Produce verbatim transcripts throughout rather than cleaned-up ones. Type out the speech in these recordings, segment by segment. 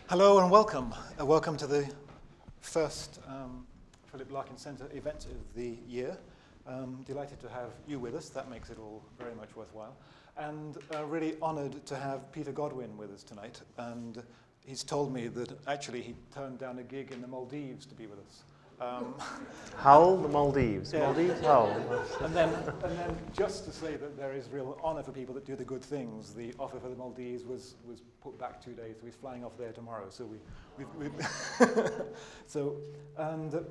Hello and welcome. Uh, welcome to the first um, Philip Larkin Centre event of the year. Um, delighted to have you with us. That makes it all very much worthwhile. And uh, really honoured to have Peter Godwin with us tonight. And he's told me that actually he turned down a gig in the Maldives to be with us. Um, Hull, the Maldives. Yeah. Maldives, Hull. and then, and then, just to say that there is real honour for people that do the good things, the offer for the Maldives was was put back two days. So he's flying off there tomorrow. So we, we, we so and uh,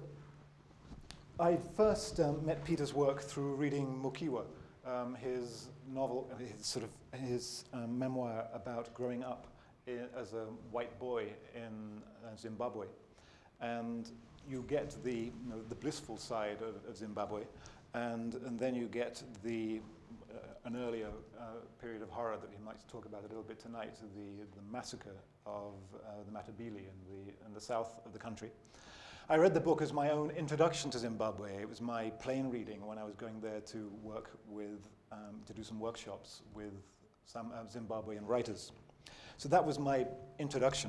I first um, met Peter's work through reading Mukiwa, um, his novel, his sort of his um, memoir about growing up in, as a white boy in uh, Zimbabwe, and you get the you know, the blissful side of, of Zimbabwe, and and then you get the uh, an earlier uh, period of horror that we might talk about a little bit tonight, the the massacre of uh, the Matabele in the in the south of the country. I read the book as my own introduction to Zimbabwe. It was my plane reading when I was going there to work with um, to do some workshops with some uh, Zimbabwean writers. So that was my introduction.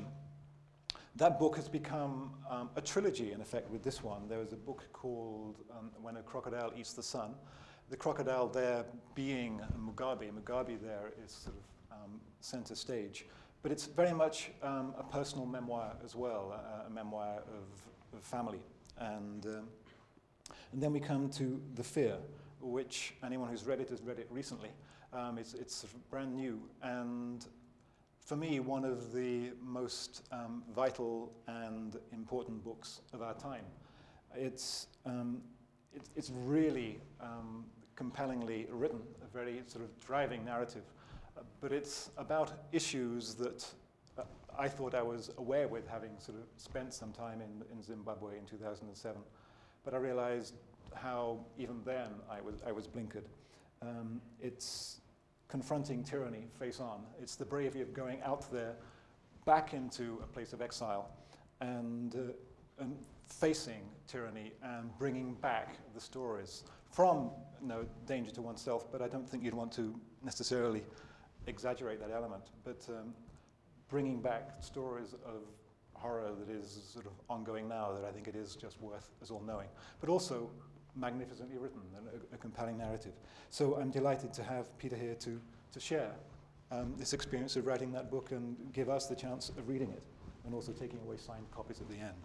That book has become um, a trilogy, in effect, with this one. There was a book called um, When a Crocodile Eats the Sun. The crocodile there being Mugabe. Mugabe there is sort of um, center stage. But it's very much um, a personal memoir as well, a, a memoir of, of family. And, um, and then we come to The Fear, which anyone who's read it has read it recently. Um, it's, it's sort of brand new. And for me, one of the most um, vital and important books of our time. It's, um, it's, it's really um, compellingly written, a very sort of driving narrative, uh, but it's about issues that uh, I thought I was aware with, having sort of spent some time in, in Zimbabwe in two thousand seven, but I realized how even then I was, I was blinkered. Um, it's confronting tyranny face on. It's the bravery of going out there, back into a place of exile, and, uh, and facing tyranny and bringing back the stories from you know, danger to oneself, but I don't think you'd want to necessarily exaggerate that element, but um, bringing back stories of horror that is sort of ongoing now, that I think it is just worth us all knowing, but also magnificently written and a, a compelling narrative. So I'm delighted to have Peter here to, to share um, this experience of writing that book and give us the chance of reading it, and also taking away signed copies at the end.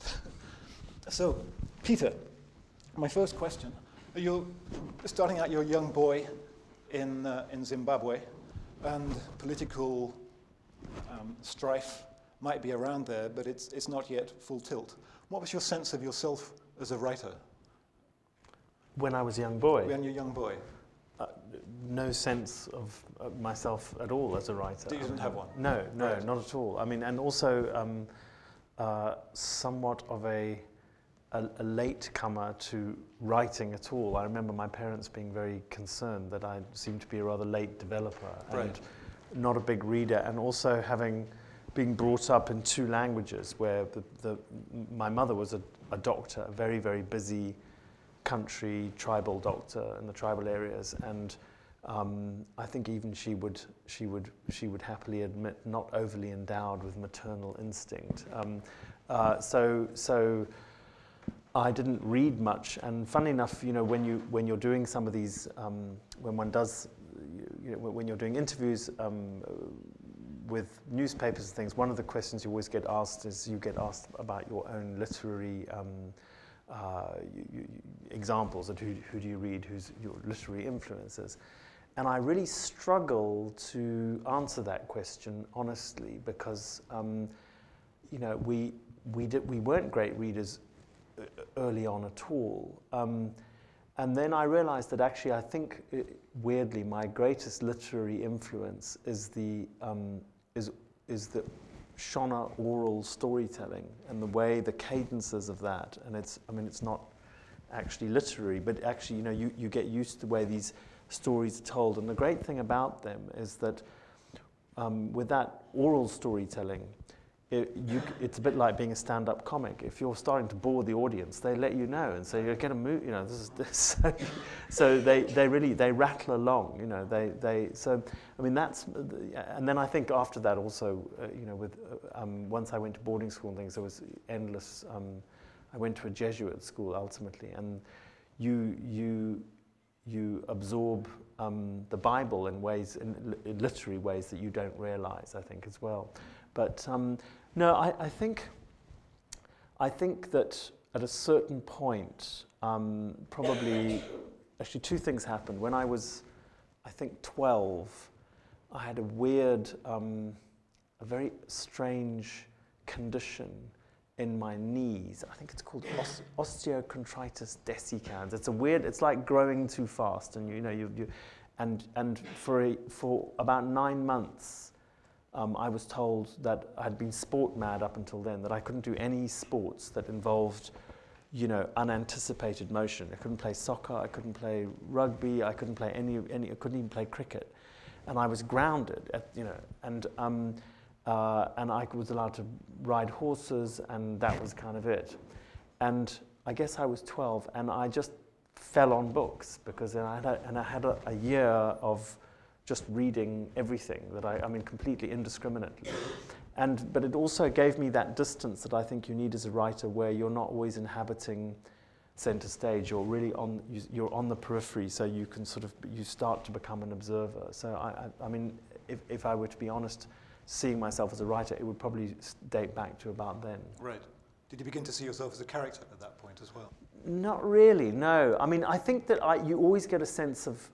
So, Peter, my first question. You're starting out, you're a young boy in, uh, in Zimbabwe, and political um, strife might be around there, but it's, it's not yet full tilt. What was your sense of yourself as a writer? When I was a young boy? When you're a young boy. Uh, no sense of uh, myself at all as a writer. You didn't have one? No, no, Right. not at all. I mean, and also um, uh, somewhat of a, a, a late comer to writing at all. I remember my parents being very concerned that I seemed to be a rather late developer and Right. not a big reader, and also having being brought up in two languages where the, the, my mother was a, a doctor, a very, very busy country tribal doctor in the tribal areas, and um, I think even she would she would she would happily admit not overly endowed with maternal instinct. Um, uh, so so I didn't read much, and funny enough, you know, when you when you're doing some of these um, when one does you know, when you're doing interviews um, with newspapers and things, one of the questions you always get asked is you get asked about your own literary um, Uh, you, you, examples of who, who do you read, who's your literary influences. And I really struggle to answer that question honestly, because um, you know we we did we weren't great readers early on at all. Um, and then I realized that actually I think uh, weirdly my greatest literary influence is the um, is is the Shona oral storytelling and the way, the cadences of that, and it's, I mean, it's not actually literary, but actually, you know, you, you get used to the way these stories are told, and the great thing about them is that um, with that oral storytelling, it, you, it's a bit like being a stand-up comic. If you're starting to bore the audience, they let you know and say, "You're going to move." You know, this is this. So they, they really they rattle along. You know, they they. So I mean that's, and then I think after that also, uh, you know, with uh, um, once I went to boarding school and things, there was endless. Um, I went to a Jesuit school ultimately, and you you you absorb um, the Bible in ways, in, in literary ways that you don't realize. I think as well, but. Um, No, I, I think I think that at a certain point, um, probably, actually two things happened. When I was, I think, twelve, I had a weird, um, a very strange condition in my knees. I think it's called os- osteochondritis dissecans. It's a weird, it's like growing too fast, and you, you know, you, you and and for a, for about nine months, Um, I was told that I had been sport mad up until then, that I couldn't do any sports that involved, you know, unanticipated motion. I couldn't play soccer, I couldn't play rugby, I couldn't play any, any I couldn't even play cricket. And I was grounded, at, you know, and, um, uh, and I was allowed to ride horses, and that was kind of it. And I guess I was twelve, and I just fell on books, because I had a, and I had a, a year of just reading everything that I, I mean, completely indiscriminately. And, but it also gave me that distance that I think you need as a writer, where you're not always inhabiting center stage, you're really on, you're on the periphery, so you can sort of, you start to become an observer. So I, I, I mean, if, if I were to be honest, seeing myself as a writer, it would probably date back to about then. Right. Did you begin to see yourself as a character at that point as well? Not really, no. I mean, I think that I, you always get a sense of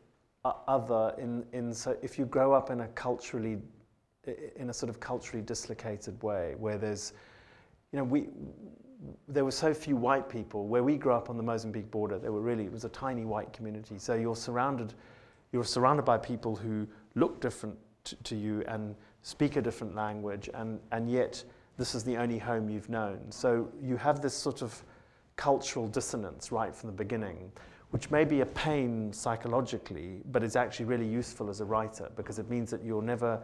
other in, in so if you grow up in a culturally, in a sort of culturally dislocated way, where there's, you know, we, there were so few white people. Where we grew up on the Mozambique border, there were really, it was a tiny white community. So you're surrounded, you're surrounded by people who look different t- to you and speak a different language, and, and yet this is the only home you've known. So you have this sort of cultural dissonance right from the beginning, which may be a pain psychologically, but is actually really useful as a writer, because it means that you're never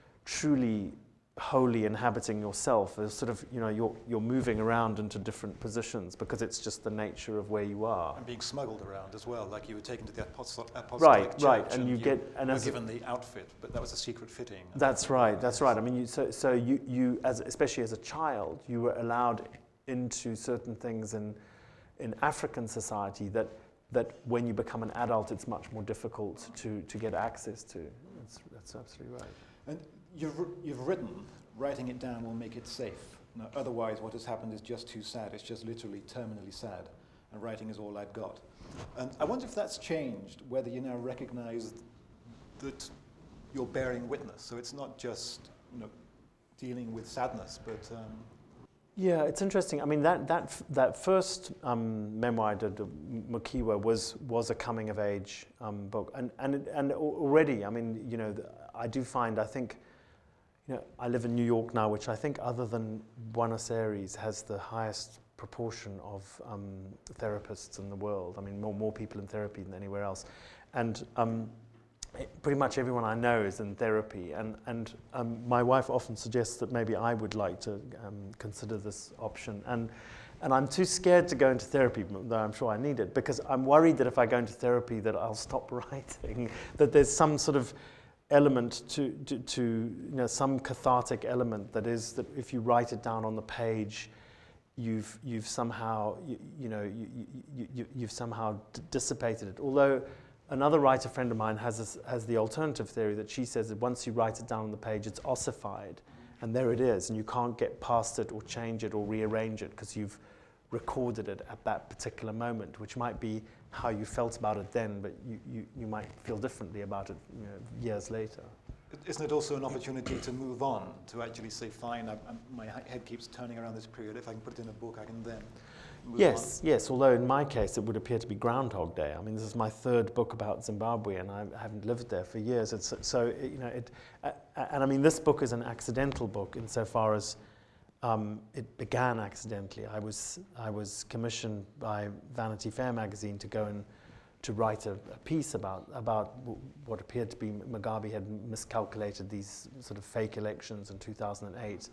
truly wholly inhabiting yourself. As sort of, you know, you're you're moving around into different positions, because it's just the nature of where you are. And being smuggled around as well, like you were taken to the apostolic, apostolic right, church, right, and, and you, you get and were as given the outfit, but that was a secret fitting. That's right, that's right. I mean, you, so so you you as especially as a child, you were allowed into certain things in in African society that. that when you become an adult, it's much more difficult to, to get access to. That's, that's absolutely right. And you've, you've written, writing it down will make it safe. Now, otherwise, what has happened is just too sad. It's just literally terminally sad, and writing is all I've got. And I wonder if that's changed, whether you now recognize that you're bearing witness. So it's not just, you know, dealing with sadness, but... Um, Yeah, it's interesting. I mean, that that that first um, memoir I did, Mukiwa, was was a coming of age um, book, and and it, and already, I mean, you know, I do find, I think, you know, I live in New York now, which I think, other than Buenos Aires, has the highest proportion of um, therapists in the world. I mean, more more people in therapy than anywhere else, and. Um, Pretty much everyone I know is in therapy, and, and um, my wife often suggests that maybe I would like to um, consider this option. And, and I'm too scared to go into therapy, though I'm sure I need it, because I'm worried that if I go into therapy that I'll stop writing, that there's some sort of element to, to, to you know, some cathartic element that is that if you write it down on the page, you've, you've somehow, you, you know, you, you, you, you've somehow d- dissipated it. Although, another writer friend of mine has this, has the alternative theory that she says that once you write it down on the page, it's ossified, and there it is, and you can't get past it or change it or rearrange it because you've recorded it at that particular moment, which might be how you felt about it then, but you, you, you might feel differently about it, you know, years later. Isn't it also an opportunity to move on, to actually say, fine, I, I'm, my head keeps turning around this period, if I can put it in a book, I can then move yes, on? Yes, although in my case it would appear to be Groundhog Day. I mean, this is my third book about Zimbabwe, and I haven't lived there for years. It's, so, it, you know, it, uh, and I mean, this book is an accidental book insofar as um, it began accidentally. I was, I was commissioned by Vanity Fair magazine to go and to write a, a piece about, about w- what appeared to be Mugabe had miscalculated these sort of fake elections in two thousand eight.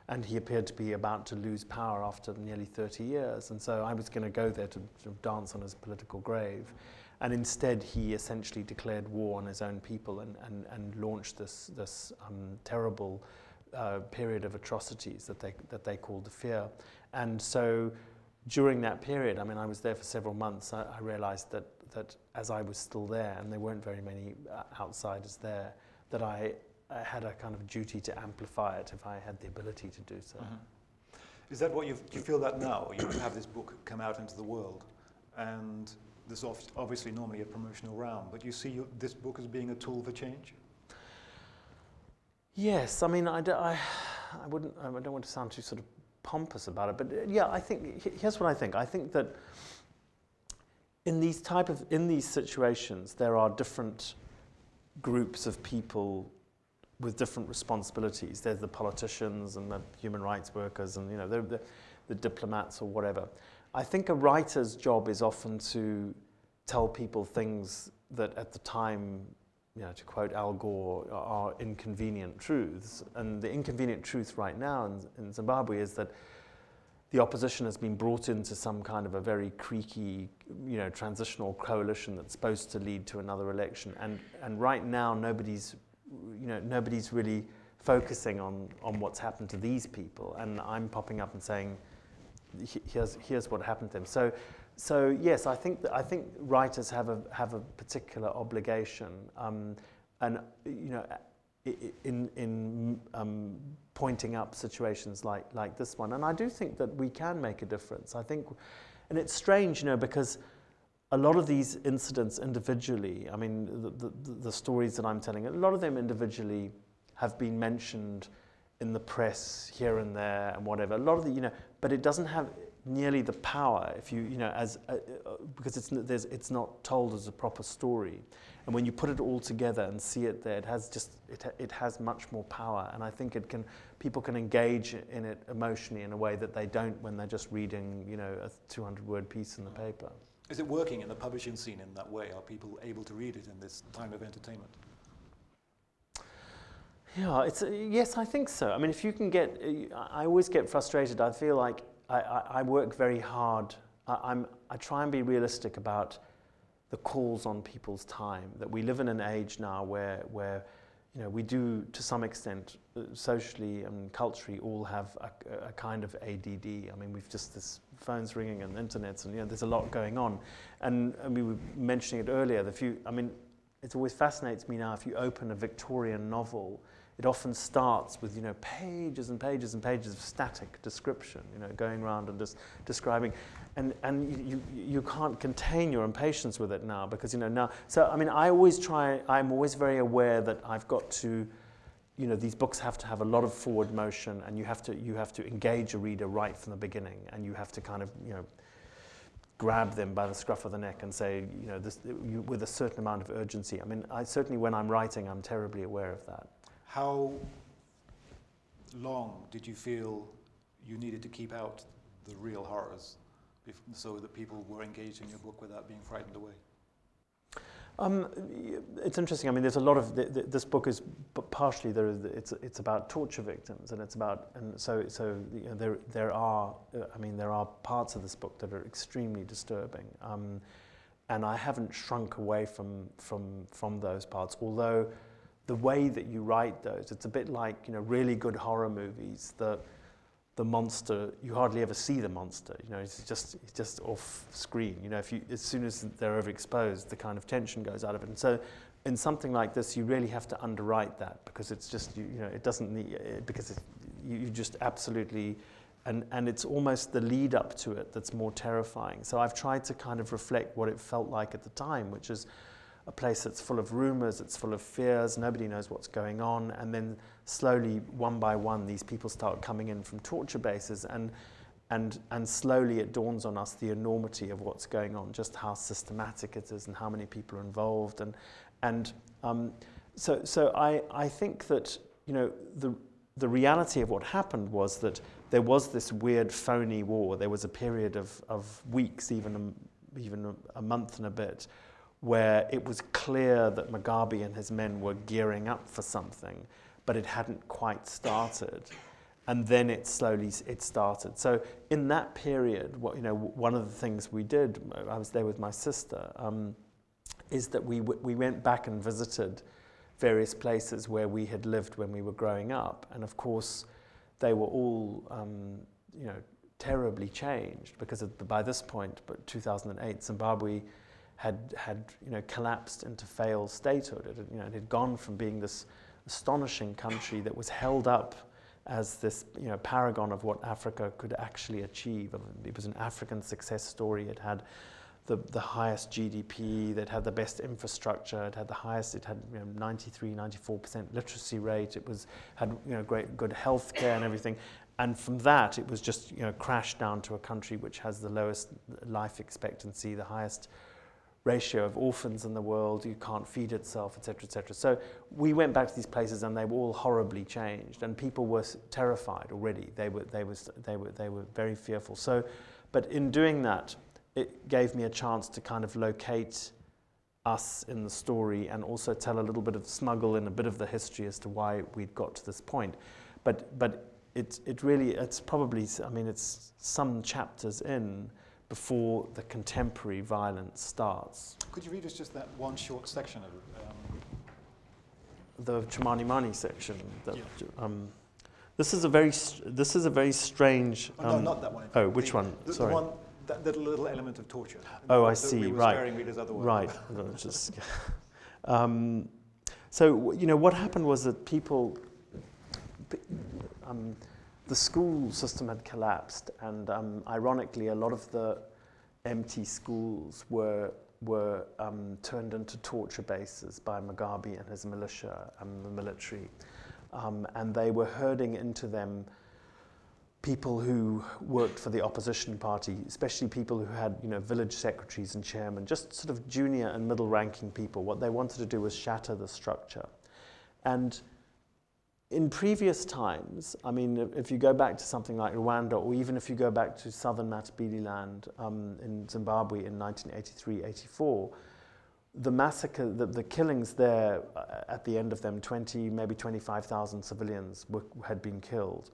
and he appeared to be about to lose power after nearly thirty years. And so I was going to go there to, to dance on his political grave. And instead, he essentially declared war on his own people and, and, and launched this, this um, terrible uh, period of atrocities that they, that they called the Fear. And so during that period, I mean, I was there for several months, I, I realized that, that as I was still there, and there weren't very many uh, outsiders there, that I, I had a kind of duty to amplify it if I had the ability to do so. Mm-hmm. Is that what you you feel that now? You have this book come out into the world, and there's obviously normally a promotional round, but you see you, this book as being a tool for change? Yes, I mean, I, do, I, I wouldn't, I don't want to sound too sort of pompous about it, but uh, yeah, I think, here's what I think. I think that in these type of, in these situations, there are different groups of people with different responsibilities. There's the politicians and the human rights workers and, you know, the, the, the diplomats or whatever. I think a writer's job is often to tell people things that at the time, you know, to quote Al Gore, are inconvenient truths. And the inconvenient truth right now in, in Zimbabwe is that the opposition has been brought into some kind of a very creaky, you know, transitional coalition that's supposed to lead to another election. And and right now, nobody's, you know, nobody's really focusing on on what's happened to these people. And I'm popping up and saying, here's here's what happened to them. So. So yes, I think that I think writers have a have a particular obligation, um, and you know, in in um, pointing up situations like like this one. And I do think that we can make a difference. I think, and it's strange, you know, because a lot of these incidents individually, I mean, the the, the stories that I'm telling, a lot of them individually have been mentioned in the press here and there and whatever. A lot of the, you know, but it doesn't have nearly the power if you you know as uh, uh, because it's there's it's not told as a proper story, and when you put it all together and see it there, it has just it it has much more power, and I think it can people can engage in it emotionally in a way that they don't when they're just reading, you know, a two hundred word piece in the paper. Is it working in the publishing scene in that way? Are people able to read it in this time of entertainment? Yeah, it's uh, yes, I think so. I mean, if you can get, uh, I always get frustrated. I feel like I, I, I work very hard. I, I'm, I try and be realistic about the calls on people's time. That we live in an age now where, where you know, we do to some extent, uh, socially and culturally, all have a, a kind of A D D. I mean, we've just this phones ringing and internets, and you know, there's a lot going on. And, and we were mentioning it earlier. The few, I mean, it always fascinates me now. If you open a Victorian novel, it often starts with, you know, pages and pages and pages of static description, you know, going around and just describing, and and you, you you can't contain your impatience with it now because, you know, now. So I mean, I always try. I'm always very aware that I've got to, you know, these books have to have a lot of forward motion, and you have to you have to engage a reader right from the beginning, and you have to kind of, you know, grab them by the scruff of the neck and say, you know, this you, with a certain amount of urgency. I mean, I certainly when I'm writing, I'm terribly aware of that. How long did you feel you needed to keep out the real horrors so that people were engaged in your book without being frightened away? Um, it's interesting. I mean, there's a lot of th- th- this book is partially there. Is, it's it's about torture victims, and it's about and so so you know, there there are. Uh, I mean, there are parts of this book that are extremely disturbing, um, and I haven't shrunk away from from from those parts, although. The way that you write those, it's a bit like, you know, really good horror movies. The the monster, you hardly ever see the monster. You know, it's just it's just off screen. You know, if you as soon as they're overexposed, the kind of tension goes out of it. And so, in something like this, you really have to underwrite that because it's just you, you know it doesn't need it, because it's, you, you just absolutely. And, and it's almost the lead up to it that's more terrifying. So I've tried to kind of reflect what it felt like at the time, which is a place that's full of rumors, it's full of fears, nobody knows what's going on, and then slowly, one by one, these people start coming in from torture bases, and and and slowly it dawns on us the enormity of what's going on, just how systematic it is and how many people are involved, and and um, so so I I think that, you know, the the reality of what happened was that there was this weird phony war. There was a period of of weeks, even a, even a, a month and a bit, where it was clear that Mugabe and his men were gearing up for something, but it hadn't quite started. and then it slowly it started. So in that period, what you know, one of the things we did, I was there with my sister, um, is that we w- we went back and visited various places where we had lived when we were growing up, and of course, they were all um, you know terribly changed because of, by this point, but two thousand eight, Zimbabwe had had you know collapsed into failed statehood. It had, you know it had gone from being this astonishing country that was held up as this you know paragon of what Africa could actually achieve. It was an African success story. It had the the highest G D P. It had the best infrastructure. It had the highest. It had you know, ninety-three, ninety-four percent literacy rate. It was had you know great good health care and everything. And from that, it was just you know crashed down to a country which has the lowest life expectancy, the highest ratio of orphans in the world. You can't feed itself, et cetera, et cetera. So we went back to these places, and they were all horribly changed, and people were terrified already. They were, they were, they were, they were very fearful. So, but in doing that, it gave me a chance to kind of locate us in the story, and also tell a little bit of smuggle in a bit of the history as to why we'd got to this point. But, but it, it really, it's probably, I mean, it's some chapters in before the contemporary violence starts. Could you read us just that one short section of it? Um, the Chimanimani section. That, yeah. um, this is a very, this is a very strange. Oh, um, no, not that one. Oh, which the, one? The, Sorry. The one, that little, little element of torture. Oh, I that see. We were right. sparing readers otherwise. Right. Just, um, so you know what happened was that people. Um, The school system had collapsed, and um, ironically, a lot of the empty schools were were um, turned into torture bases by Mugabe and his militia and the military, um, and they were herding into them people who worked for the opposition party, especially people who had, you know, village secretaries and chairmen, just sort of junior and middle-ranking people. What they wanted to do was shatter the structure, and in previous times, I mean, if you go back to something like Rwanda, or even if you go back to southern Matabeleland um, in Zimbabwe in nineteen eighty-three eighty-four, the massacre, the, the killings there, uh, at the end of them, twenty, maybe twenty-five thousand civilians were, had been killed.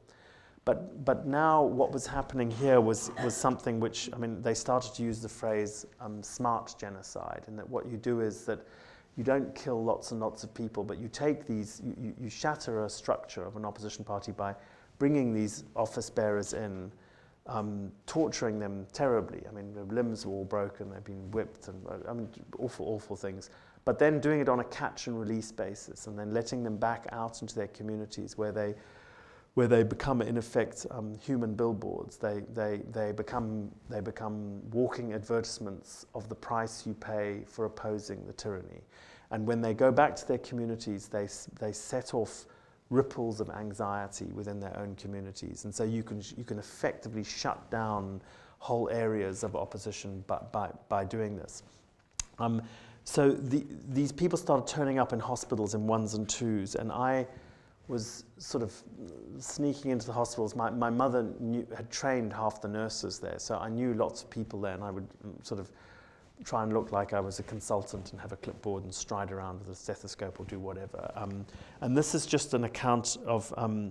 But but now what was happening here was, was something which, I mean, they started to use the phrase um, smart genocide, and that what you do is that you don't kill lots and lots of people, but you take these, you, you shatter a structure of an opposition party by bringing these office bearers in, um, torturing them terribly. I mean, their limbs were all broken, they've been whipped, and I mean, awful, awful things. But then doing it on a catch and release basis, and then letting them back out into their communities where they, where they become, in effect, um, human billboards. They, they, they become, they become walking advertisements of the price you pay for opposing the tyranny. And when they go back to their communities, they, they set off ripples of anxiety within their own communities. And so you can, you can effectively shut down whole areas of opposition by, by, by doing this. Um, so the, these people started turning up in hospitals in ones and twos, and I was sort of sneaking into the hospitals. My, my mother knew, had trained half the nurses there, so I knew lots of people there, and I would sort of try and look like I was a consultant and have a clipboard and stride around with a stethoscope or do whatever. Um, and this is just an account of, um,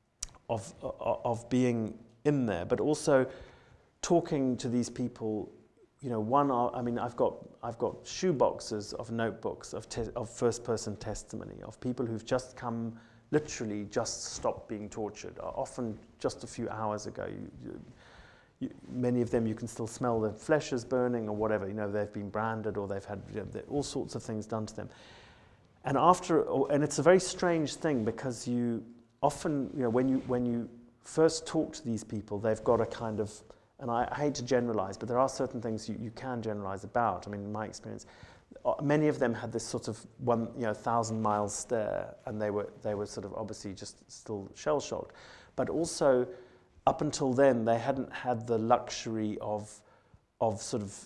of, of being in there, but also talking to these people. You know, one, I mean, I've got I've got shoe boxes of notebooks of te- of first-person testimony of people who've just come, literally just stopped being tortured, often just a few hours ago. You, you, you, many of them, you can still smell their flesh is burning or whatever. You know, they've been branded or they've had, you know, all sorts of things done to them. And after, and it's a very strange thing, because you often, you know, when you when you first talk to these people, they've got a kind of, and I, I hate to generalize, but there are certain things you, you can generalize about. I mean, in my experience, many of them had this sort of one, you know, thousand mile stare, and they were they were sort of obviously just still shell shocked. But also, up until then, they hadn't had the luxury of of sort of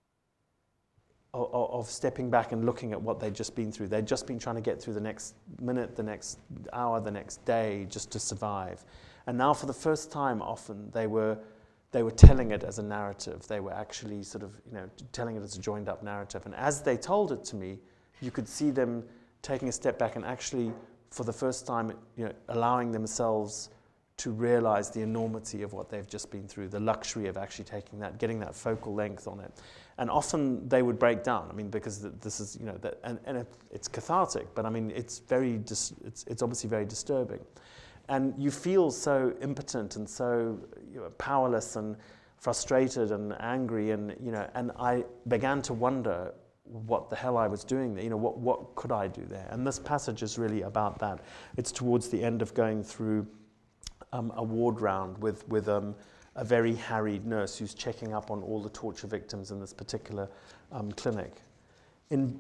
of, of stepping back and looking at what they'd just been through. They'd just been trying to get through the next minute, the next hour, the next day, just to survive. And now, for the first time, often they were. They were telling it as a narrative. They were actually sort of, you know, telling it as a joined-up narrative. And as they told it to me, you could see them taking a step back and actually, for the first time, you know, allowing themselves to realize the enormity of what they've just been through, the luxury of actually taking that, getting that focal length on it. And often they would break down. I mean, because this is, you know, that, and, and it, it's cathartic, but I mean, it's very, dis, it's, it's obviously very disturbing. And you feel so impotent and so, you know, powerless and frustrated and angry, and, you know, and I began to wonder what the hell I was doing there, you know, what, what could I do there? And this passage is really about that. It's towards the end of going through um, a ward round with, with um, a very harried nurse who's checking up on all the torture victims in this particular um, clinic. In,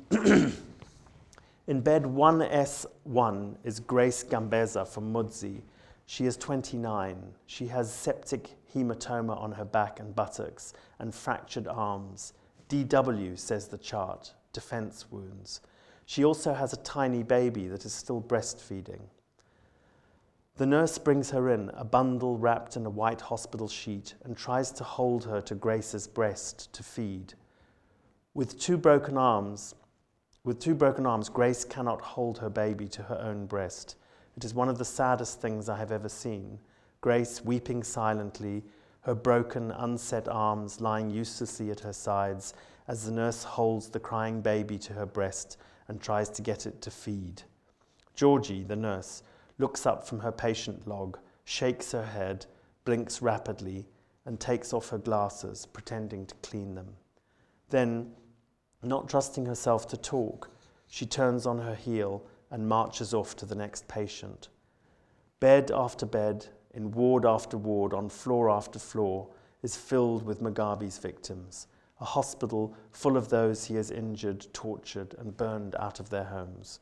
in bed one S one is Grace Gambeza from Mudzi. She is twenty-nine. She has septic hematoma on her back and buttocks and fractured arms. D W, says the chart, defense wounds. She also has a tiny baby that is still breastfeeding. The nurse brings her in, a bundle wrapped in a white hospital sheet, and tries to hold her to Grace's breast to feed. With two broken arms, with two broken arms, Grace cannot hold her baby to her own breast. It is one of the saddest things I have ever seen. Grace weeping silently, her broken, unset arms lying uselessly at her sides as the nurse holds the crying baby to her breast and tries to get it to feed. Georgie, the nurse, looks up from her patient log, shakes her head, blinks rapidly, and takes off her glasses, pretending to clean them. Then, not trusting herself to talk, she turns on her heel and marches off to the next patient. Bed after bed, in ward after ward, on floor after floor, is filled with Mugabe's victims, a hospital full of those he has injured, tortured, and burned out of their homes.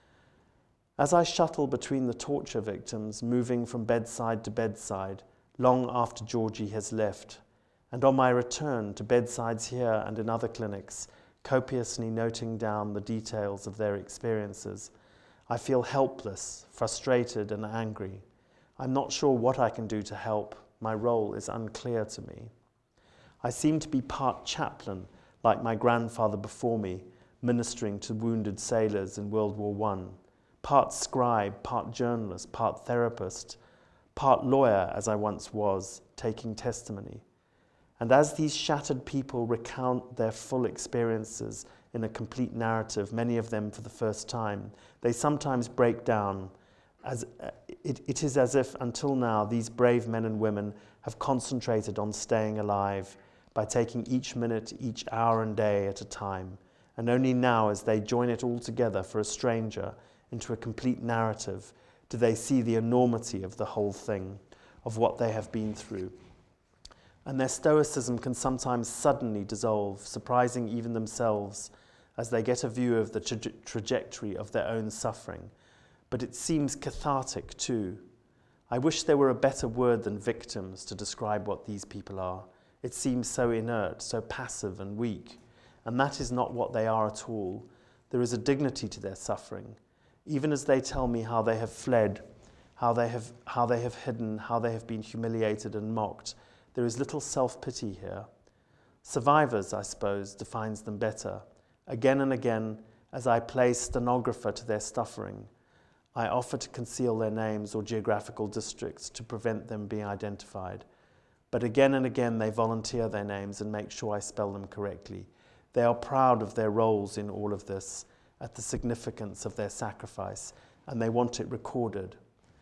As I shuttle between the torture victims, moving from bedside to bedside, long after Georgie has left, and on my return to bedsides here and in other clinics, copiously noting down the details of their experiences, I feel helpless, frustrated, and angry. I'm not sure what I can do to help. My role is unclear to me. I seem to be part chaplain, like my grandfather before me, ministering to wounded sailors in World War One, part scribe, part journalist, part therapist, part lawyer, as I once was, taking testimony. And as these shattered people recount their full experiences in a complete narrative, many of them for the first time, they sometimes break down. As uh, it, it is as if, until now, these brave men and women have concentrated on staying alive by taking each minute, each hour and day at a time. And only now, as they join it all together for a stranger into a complete narrative, do they see the enormity of the whole thing, of what they have been through. And their stoicism can sometimes suddenly dissolve, surprising even themselves, as they get a view of the tra- trajectory of their own suffering. But it seems cathartic too. I wish there were a better word than victims to describe what these people are. It seems so inert, so passive and weak. And that is not what they are at all. There is a dignity to their suffering. Even as they tell me how they have fled, how they have, how they have hidden, how they have been humiliated and mocked, there is little self-pity here. Survivors, I suppose, defines them better. Again and again, as I play stenographer to their suffering, I offer to conceal their names or geographical districts to prevent them being identified. But again and again they volunteer their names and make sure I spell them correctly. They are proud of their roles in all of this, at the significance of their sacrifice, and they want it recorded.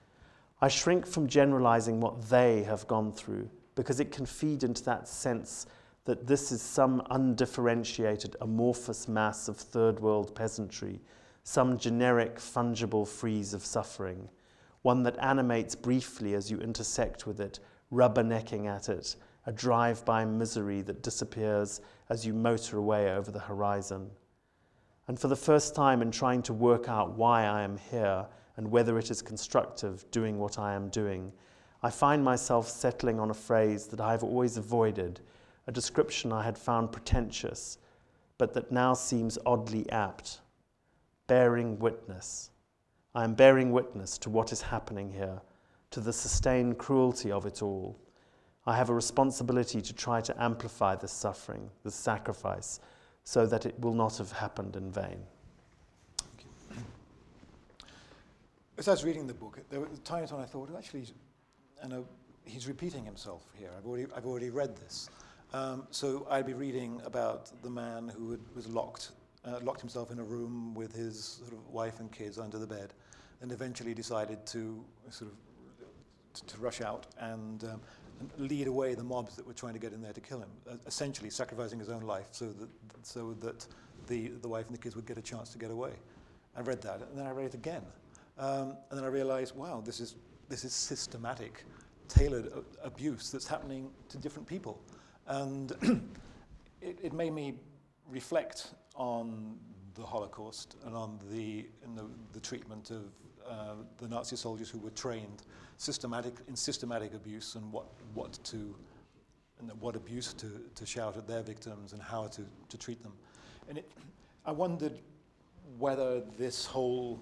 I shrink from generalizing what they have gone through, because it can feed into that sense that this is some undifferentiated, amorphous mass of third world peasantry, some generic, fungible frieze of suffering, one that animates briefly as you intersect with it, rubbernecking at it, a drive-by misery that disappears as you motor away over the horizon. And for the first time in trying to work out why I am here and whether it is constructive doing what I am doing, I find myself settling on a phrase that I have always avoided, a description I had found pretentious, but that now seems oddly apt. Bearing witness. I am bearing witness to what is happening here, to the sustained cruelty of it all. I have a responsibility to try to amplify this suffering, this sacrifice, so that it will not have happened in vain. As I was reading the book, there was a time when I thought, actually, and uh, he's repeating himself here. I've already, I've already read this. Um, so I'd be reading about the man who had, was locked, uh, locked himself in a room with his sort of wife and kids under the bed, and eventually decided to sort of to, to rush out and, um, and lead away the mobs that were trying to get in there to kill him, uh, essentially sacrificing his own life so that so that the the wife and the kids would get a chance to get away. I read that, and then I read it again, um, and then I realized, wow, this is this is systematic, tailored uh, abuse that's happening to different people. And it, it made me reflect on the Holocaust and on the, in the, the treatment of uh, the Nazi soldiers who were trained systematic, in systematic abuse, and what, what to, and what abuse to, to shout at their victims and how to, to treat them. And it, I wondered whether this whole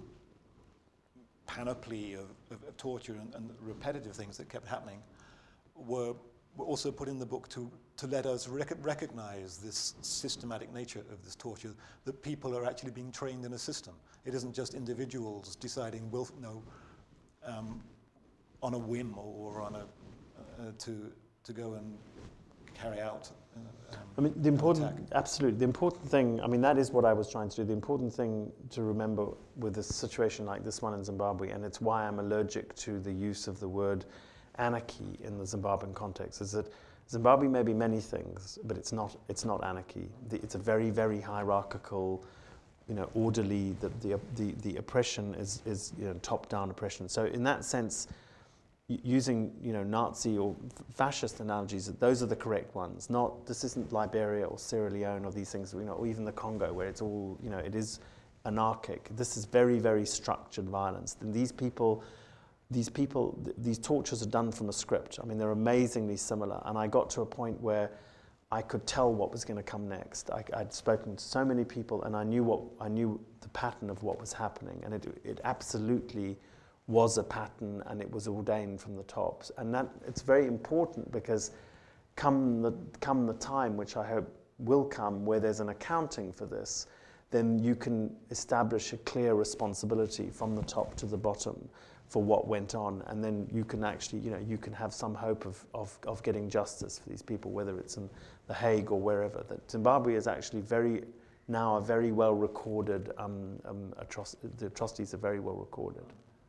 panoply of, of, of torture and, and repetitive things that kept happening were, were also put in the book to to let us rec- recognize this systematic nature of this torture, that people are actually being trained in a system. It isn't just individuals deciding, will, no, um, on a whim or, or on a, uh, to, to go and carry out uh, um, I mean, the important, an attack. absolutely, the important thing, I mean, that is what I was trying to do. The important thing to remember with a situation like this one in Zimbabwe, and it's why I'm allergic to the use of the word anarchy in the Zimbabwean context, is that Zimbabwe may be many things, but it's not. It's not anarchy. The, it's a very, very hierarchical, you know, orderly. The the the, the oppression is is you know, top-down oppression. So in that sense, y- using you know Nazi or fascist analogies, those are the correct ones. Not this isn't Liberia or Sierra Leone or these things, you know, or even the Congo, where it's all you know. It is anarchic. This is very, very structured violence. And these people. These people, th- these tortures are done from a script. I mean, they're amazingly similar. And I got to a point where I could tell what was going to come next. I, I'd spoken to so many people, and I knew what I knew the pattern of what was happening. And it it absolutely was a pattern, and it was ordained from the top. And that it's very important because come the come the time, which I hope will come, where there's an accounting for this, then you can establish a clear responsibility from the top to the bottom for what went on, and then you can actually, you know, you can have some hope of, of, of getting justice for these people, whether it's in The Hague or wherever. That Zimbabwe is actually very, now a very well recorded, um, um, atroc- the atrocities are very well recorded.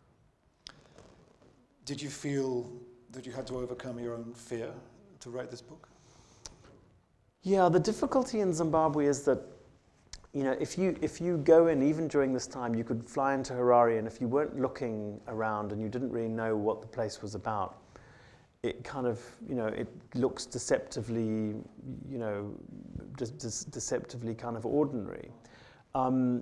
Did you feel that you had to overcome your own fear to write this book? Yeah, the difficulty in Zimbabwe is that, you know, if you if you go in, even during this time, you could fly into Harare, and if you weren't looking around and you didn't really know what the place was about, it kind of, you know, it looks deceptively, you know, de- de- deceptively kind of ordinary. Um,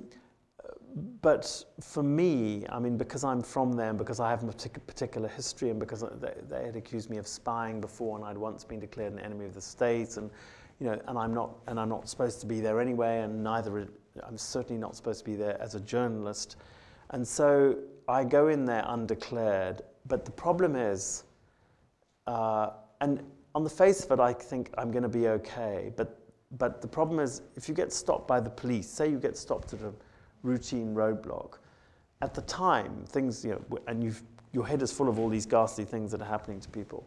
but for me, I mean, because I'm from there, and because I have a partic- particular history, and because they, they had accused me of spying before, and I'd once been declared an enemy of the state, and you know, and I'm not, and I'm not supposed to be there anyway, and neither I'm certainly not supposed to be there as a journalist, and so I go in there undeclared. But the problem is, uh, and on the face of it, I think I'm going to be okay. But but the problem is, if you get stopped by the police, say you get stopped at a routine roadblock, at the time things, you know, and you've your head is full of all these ghastly things that are happening to people.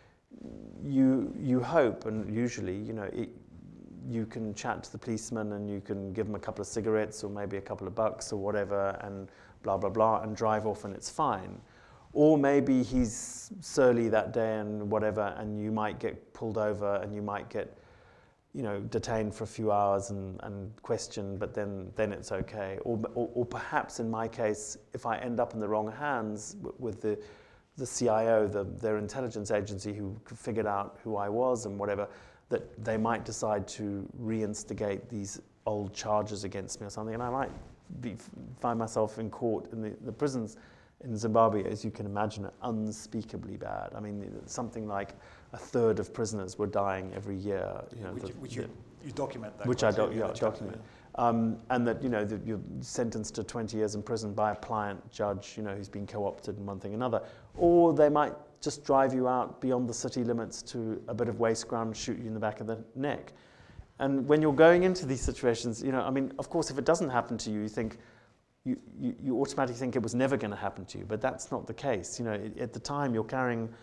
You you hope, and usually, you know, it, you can chat to the policeman and you can give him a couple of cigarettes or maybe a couple of bucks or whatever, and blah blah blah, and drive off, and it's fine. Or maybe he's surly that day and whatever, and you might get pulled over and you might get, you know, detained for a few hours and, and questioned, but then then it's okay. Or, or or perhaps in my case, if I end up in the wrong hands w- with the the C I O, the, their intelligence agency, who figured out who I was and whatever, that they might decide to reinstigate these old charges against me or something, and I might be, find myself in court. In the, the prisons in Zimbabwe, as you can imagine, are unspeakably bad. I mean, something like a third of prisoners were dying every year. You know, which the, which the, you, you document that. Which I do, in yeah, the chapter, document. yeah. Um, and that, you know, that you're sentenced to twenty years in prison by a pliant judge, you know, who's been co-opted and one thing another. Or they might just drive you out beyond the city limits to a bit of waste ground and shoot you in the back of the neck. And when you're going into these situations, you know, I mean, of course, if it doesn't happen to you, you think, you, you, you automatically think it was never going to happen to you, but that's not the case. You know, at the time, you're carrying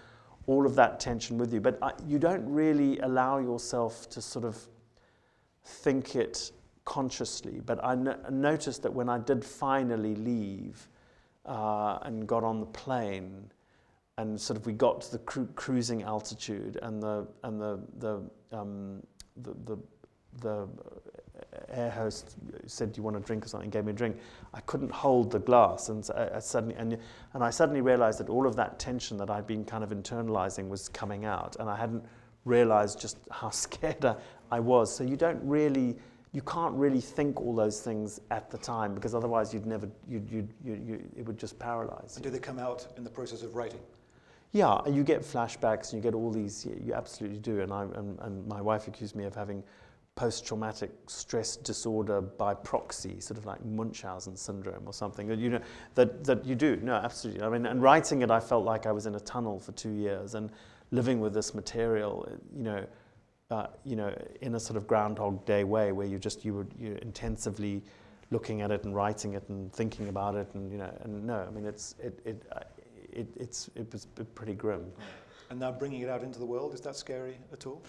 all of that tension with you. But I, you don't really allow yourself to sort of think it consciously. But I no- noticed that when I did finally leave uh, and got on the plane, and sort of we got to the cru- cruising altitude, and the and the the um, the, the the air host said, "Do you want a drink or something?" Gave me a drink. I couldn't hold the glass, and so I, I suddenly and and I suddenly realized that all of that tension that I'd been kind of internalizing was coming out, and I hadn't realized just how scared I, I was. So you don't really, you can't really think all those things at the time, because otherwise you'd never, you'd, you'd, you, you, it would just paralyze. And do they come out in the process of writing? Yeah, and you get flashbacks, and you get all these. You, you absolutely do. And I and, and my wife accused me of having post-traumatic stress disorder by proxy, sort of like Munchausen syndrome or something. You know that that you do. No, absolutely. I mean, and writing it, I felt like I was in a tunnel for two years, and living with this material, you know, uh, you know, in a sort of Groundhog Day way, where you just you were you intensively looking at it and writing it and thinking about it, and you know, and no, I mean, it's it it. Uh, It, it's, it was pretty grim. And now bringing it out into the world, is that scary at all?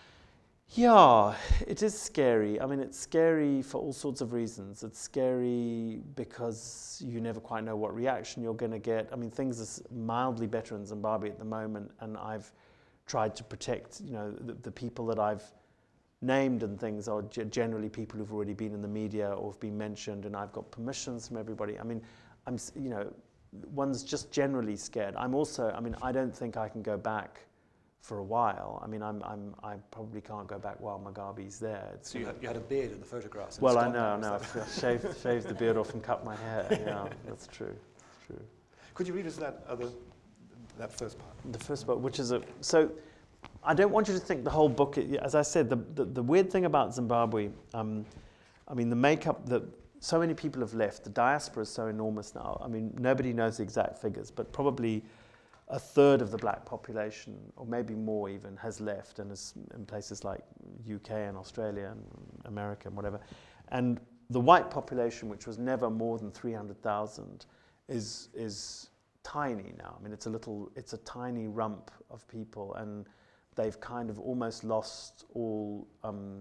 Yeah, it is scary. I mean, it's scary for all sorts of reasons. It's scary because you never quite know what reaction you're going to get. I mean, things are mildly better in Zimbabwe at the moment, and I've tried to protect, you know, the, the people that I've named and things are g- generally people who've already been in the media or have been mentioned, and I've got permissions from everybody. I mean, I'm, you know, one's just generally scared. I'm also, I mean, I don't think I can go back for a while. I mean, I'm, I'm, I probably can't go back while Mugabe's there. It's, so you had, you had a beard in the photographs. Well, I know, I know. I've shaved, shaved the beard off and cut my hair. Yeah, that's true. That's true. Could you read us that other, that first part? The first part, which is a, so I don't want you to think the whole book, as I said, the, the, the weird thing about Zimbabwe, um, I mean, the makeup, the, so many people have left. The diaspora is so enormous now. I mean, nobody knows the exact figures, but probably a third of the black population, or maybe more even, has left and is in places like U K and Australia and America and whatever. And the white population, which was never more than three hundred thousand, is is tiny now. I mean, it's a little, it's a tiny rump of people, and they've kind of almost lost all um,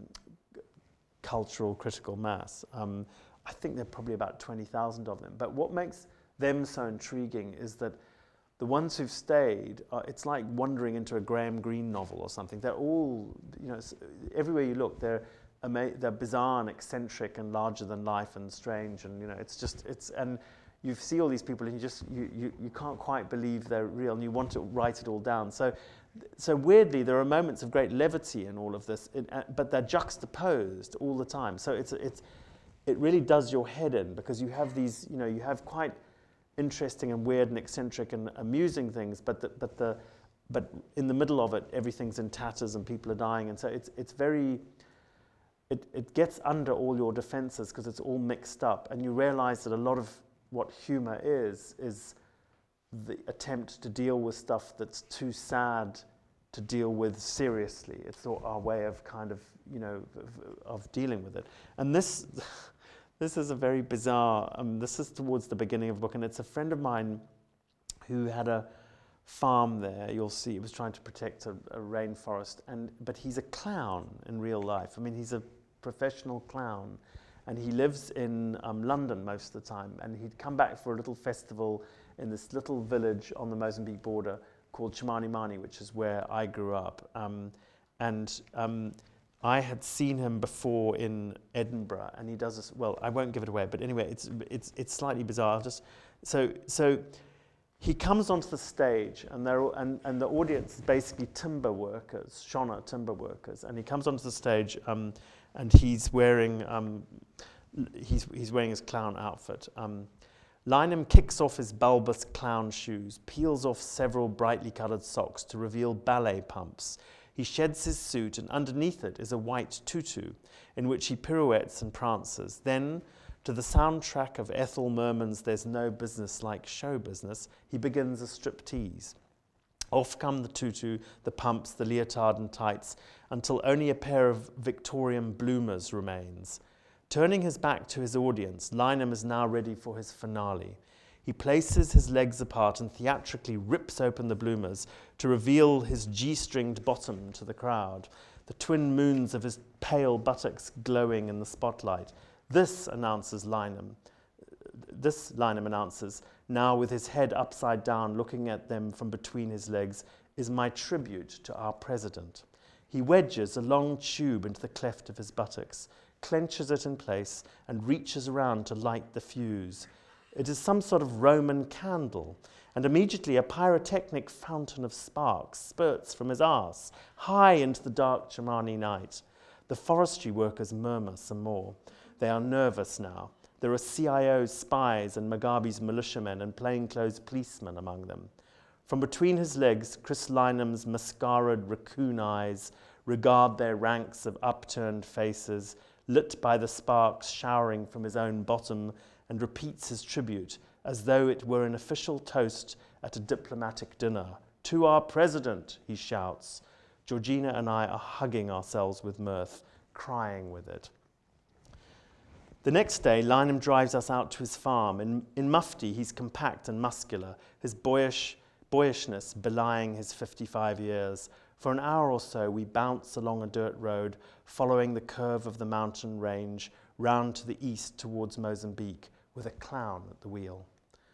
cultural critical mass. Um, I think there are probably about twenty thousand of them. But what makes them so intriguing is that the ones who've stayed, uh, it's like wandering into a Graham Greene novel or something. They're all, you know, everywhere you look, they're ama- they're bizarre and eccentric and larger than life and strange, and you know, it's just it's and you see all these people and you just you, you you can't quite believe they're real, and you want to write it all down. So. So weirdly, there are moments of great levity in all of this, in, uh, but they're juxtaposed all the time. So it's it's. It really does your head in, because you have these, you know, you have quite interesting and weird and eccentric and amusing things, but the, but the, but in the middle of it, everything's in tatters and people are dying, and so it's it's very, it it gets under all your defenses because it's all mixed up, and you realize that a lot of what humor is is the attempt to deal with stuff that's too sad to deal with seriously. It's our way of kind of, you know, of, of dealing with it, and this. This is a very bizarre, um, this is towards the beginning of the book, and it's a friend of mine who had a farm there. You'll see, he was trying to protect a, a rainforest, and but he's a clown in real life. I mean, he's a professional clown, and he lives in um, London most of the time, and he'd come back for a little festival in this little village on the Mozambique border called Chimanimani, which is where I grew up, um, and um, I had seen him before in Edinburgh, and he does this. Well, I won't give it away, but anyway, it's it's it's slightly bizarre. I'll just so so he comes onto the stage, and they're and, and the audience is basically timber workers, Shona timber workers, and he comes onto the stage, um, and he's wearing um, he's he's wearing his clown outfit. Um, Lynham kicks off his bulbous clown shoes, peels off several brightly coloured socks to reveal ballet pumps. He sheds his suit, and underneath it is a white tutu, in which he pirouettes and prances. Then, to the soundtrack of Ethel Merman's There's No Business Like Show Business, he begins a striptease. Off come the tutu, the pumps, the leotard and tights, until only a pair of Victorian bloomers remains. Turning his back to his audience, Lynham is now ready for his finale. He places his legs apart and theatrically rips open the bloomers to reveal his G-stringed bottom to the crowd, the twin moons of his pale buttocks glowing in the spotlight. This, announces Lynham, this, Lynham announces, now with his head upside down looking at them from between his legs, is my tribute to our president. He wedges a long tube into the cleft of his buttocks, clenches it in place, and reaches around to light the fuse. It is some sort of Roman candle, and immediately a pyrotechnic fountain of sparks spurts from his arse, high into the dark Chimani night. The forestry workers murmur some more. They are nervous now. There are C I O's spies and Mugabe's militiamen and plainclothes policemen among them. From between his legs, Chris Lynham's mascaraed raccoon eyes regard their ranks of upturned faces, lit by the sparks showering from his own bottom, and repeats his tribute as though it were an official toast at a diplomatic dinner. To our president, he shouts. Georgina and I are hugging ourselves with mirth, crying with it. The next day, Lynham drives us out to his farm. In, in mufti, he's compact and muscular, his boyish boyishness belying his fifty-five years. For an hour or so, we bounce along a dirt road, following the curve of the mountain range, round to the east towards Mozambique, with a clown at the wheel.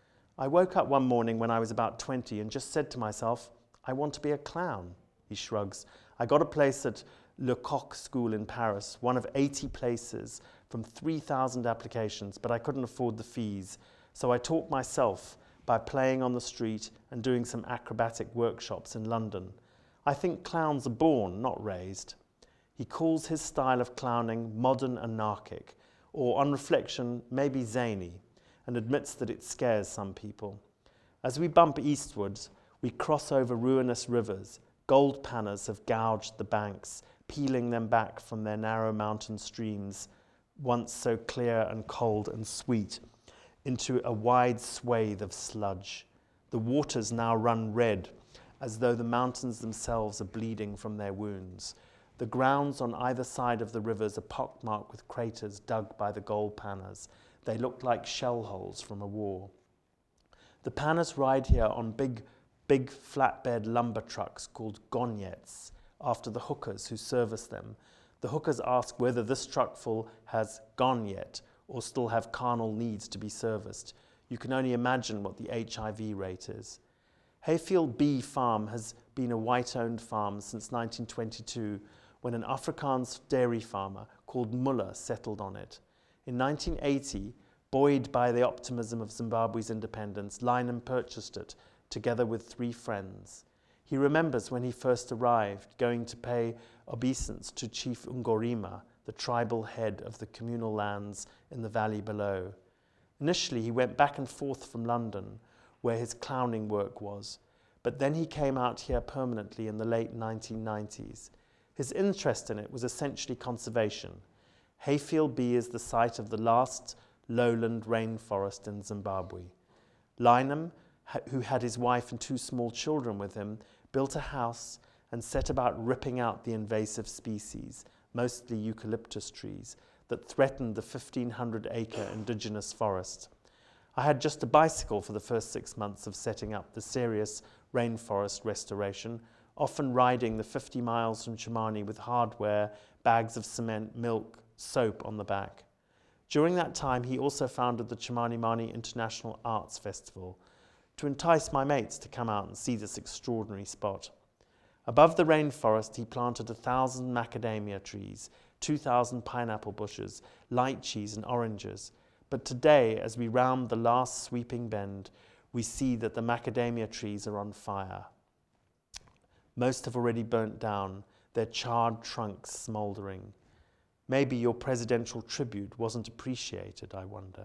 I woke up one morning when I was about twenty and just said to myself, I want to be a clown. He shrugs. I got a place at Le Coq School in Paris, one of eighty places from three thousand applications, but I couldn't afford the fees. So I taught myself by playing on the street and doing some acrobatic workshops in London. I think clowns are born, not raised. He calls his style of clowning modern anarchic, or on reflection, maybe zany, and admits that it scares some people. As we bump eastwards, we cross over ruinous rivers. Gold panners have gouged the banks, peeling them back from their narrow mountain streams, once so clear and cold and sweet, into a wide swathe of sludge. The waters now run red, as though the mountains themselves are bleeding from their wounds. The grounds on either side of the rivers are pockmarked with craters dug by the gold panners. They look like shell holes from a war. The panners ride here on big, big flatbed lumber trucks called gonyettes, after the hookers who service them. The hookers ask whether this truckful has gone yet or still have carnal needs to be serviced. You can only imagine what the H I V rate is. Hayfield B Farm has been a white-owned farm since nineteen twenty-two, when an Afrikaans dairy farmer called Muller settled on it. In nineteen eighty, buoyed by the optimism of Zimbabwe's independence, Lynham purchased it, together with three friends. He remembers when he first arrived, going to pay obeisance to Chief Ungorima, the tribal head of the communal lands in the valley below. Initially, he went back and forth from London, where his clowning work was, but then he came out here permanently in the late nineteen nineties. His interest in it was essentially conservation. Hayfield B is the site of the last lowland rainforest in Zimbabwe. Lynham, who had his wife and two small children with him, built a house and set about ripping out the invasive species, mostly eucalyptus trees, that threatened the fifteen hundred acre indigenous forest. I had just a bicycle for the first six months of setting up the serious rainforest restoration, often riding the fifty miles from Chimani with hardware, bags of cement, milk, soap on the back. During that time, he also founded the Chimanimani International Arts Festival to entice my mates to come out and see this extraordinary spot. Above the rainforest, he planted a thousand macadamia trees, two thousand pineapple bushes, lychees and oranges. But today, as we round the last sweeping bend, we see that the macadamia trees are on fire. Most have already burnt down, their charred trunks smouldering. Maybe your presidential tribute wasn't appreciated, I wonder.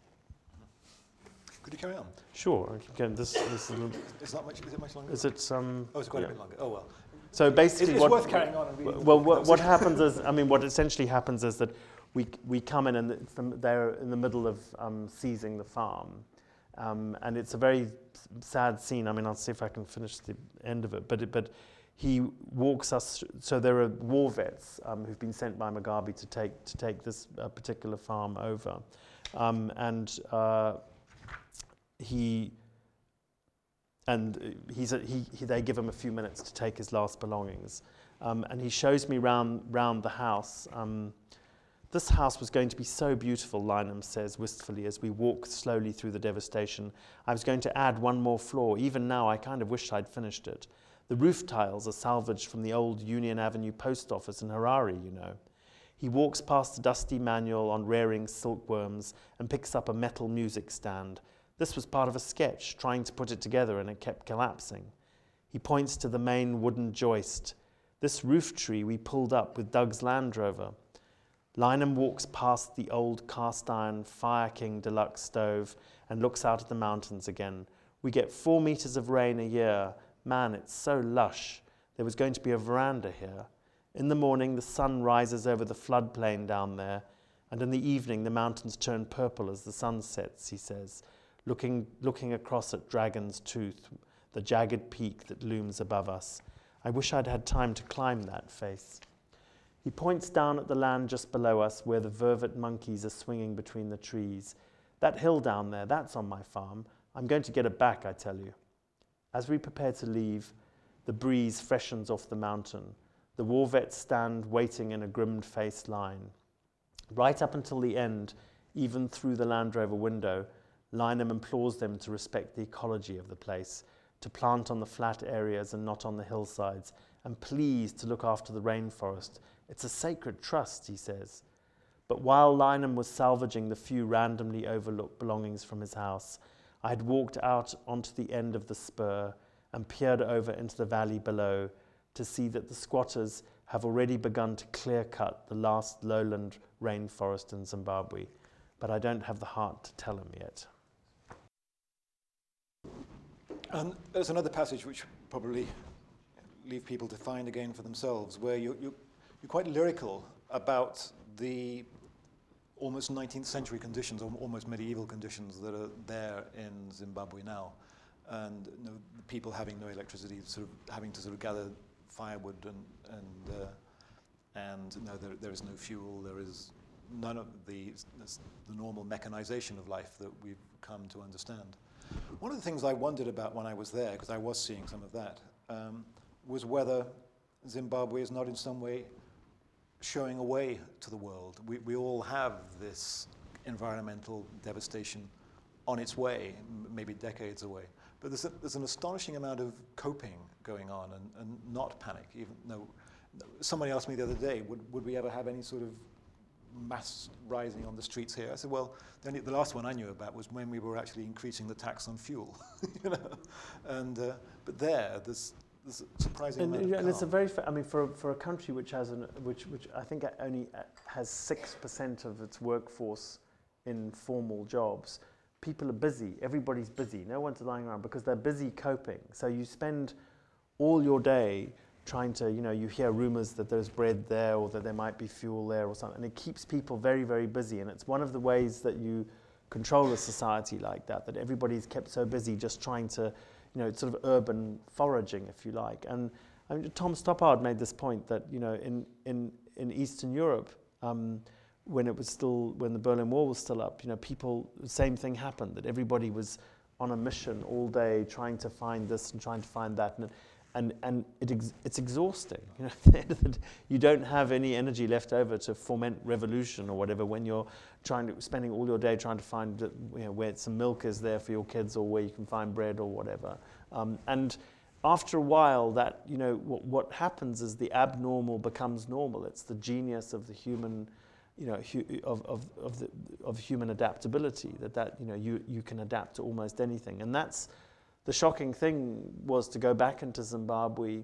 Could you carry on? Sure. Again, this, this is, a, It's not much. Is it much longer? is it um? Oh, it's quite yeah. a bit longer. Oh well. So basically, It's, it's what, worth carrying on and reading. well, what, what happens is, I mean, what essentially happens is that we we come in and it's the, they're in the middle of um, seizing the farm, um, and it's a very sad scene. I mean, I'll see if I can finish the end of it. But it, but he walks us. So there are war vets um, who've been sent by Mugabe to take to take this uh, particular farm over, um, and. Uh, he and he's a, he, he they give him a few minutes to take his last belongings, um, and he shows me round round the house. Um, This house was going to be so beautiful, Lynham says wistfully as we walk slowly through the devastation. I was going to add one more floor. Even now, I kind of wished I'd finished it. The roof tiles are salvaged from the old Union Avenue post office in Harare, you know. He walks past the dusty manual on rearing silkworms and picks up a metal music stand. This was part of a sketch, trying to put it together, and it kept collapsing. He points to the main wooden joist. This roof tree we pulled up with Doug's Land Rover. Lynham walks past the old cast-iron Fire King deluxe stove and looks out at the mountains again. We get four meters of rain a year. Man, it's so lush. There was going to be a veranda here. In the morning, the sun rises over the floodplain down there, and in the evening, the mountains turn purple as the sun sets, he says, looking, looking across at Dragon's Tooth, the jagged peak that looms above us. I wish I'd had time to climb that face. He points down at the land just below us where the vervet monkeys are swinging between the trees. That hill down there, that's on my farm. I'm going to get it back, I tell you. As we prepare to leave, the breeze freshens off the mountain. The war vets stand waiting in a grim-faced line. Right up until the end, even through the Land Rover window, Lynham implores them to respect the ecology of the place, to plant on the flat areas and not on the hillsides, and please to look after the rainforest. It's a sacred trust, he says. But while Lynham was salvaging the few randomly overlooked belongings from his house, I had walked out onto the end of the spur and peered over into the valley below to see that the squatters have already begun to clear-cut the last lowland rainforest in Zimbabwe, but I don't have the heart to tell him yet. And there's another passage which probably leave people to find again for themselves, where you, you, you're quite lyrical about the almost nineteenth century conditions, or almost medieval conditions that are there in Zimbabwe now. And you know, people having no electricity, sort of having to sort of gather firewood, and and uh, and no, there, there is no fuel. There is none of the the normal mechanization of life that we've come to understand. One of the things I wondered about when I was there, because I was seeing some of that, um, was whether Zimbabwe is not in some way showing a way to the world. We we all have this environmental devastation on its way, m- maybe decades away. But there's, a, there's an astonishing amount of coping going on, and, and not panic. Even though somebody asked me the other day, would, would we ever have any sort of mass rising on the streets here? I said, well, the, only, the last one I knew about was when we were actually increasing the tax on fuel. you know, and uh, but there, there's, there's a surprising and, amount of and calm. it's a very, fa- I mean, for for a country which has an which which I think only has six percent of its workforce in formal jobs. People are busy. Everybody's busy. No one's lying around because they're busy coping. So you spend all your day trying to, you know, you hear rumors that there's bread there or that there might be fuel there or something. And it keeps people very, very busy. And it's one of the ways that you control a society like that, that everybody's kept so busy just trying to, you know, it's sort of urban foraging, if you like. And I mean, Tom Stoppard made this point that, you know, in, in, in Eastern Europe, um, when it was still, when the Berlin Wall was still up, you know, people, the same thing happened, that everybody was on a mission all day trying to find this and trying to find that, and and, and it ex- it's exhausting. You know, at the end of the day, you don't have any energy left over to foment revolution or whatever when you're trying to, spending all your day trying to find, you know, where some milk is there for your kids or where you can find bread or whatever. Um, and after a while, that, you know, what, what happens is the abnormal becomes normal. It's the genius of the human, you know, hu- of of of, the, of human adaptability, that that you know you you can adapt to almost anything. And that's the shocking thing, was to go back into Zimbabwe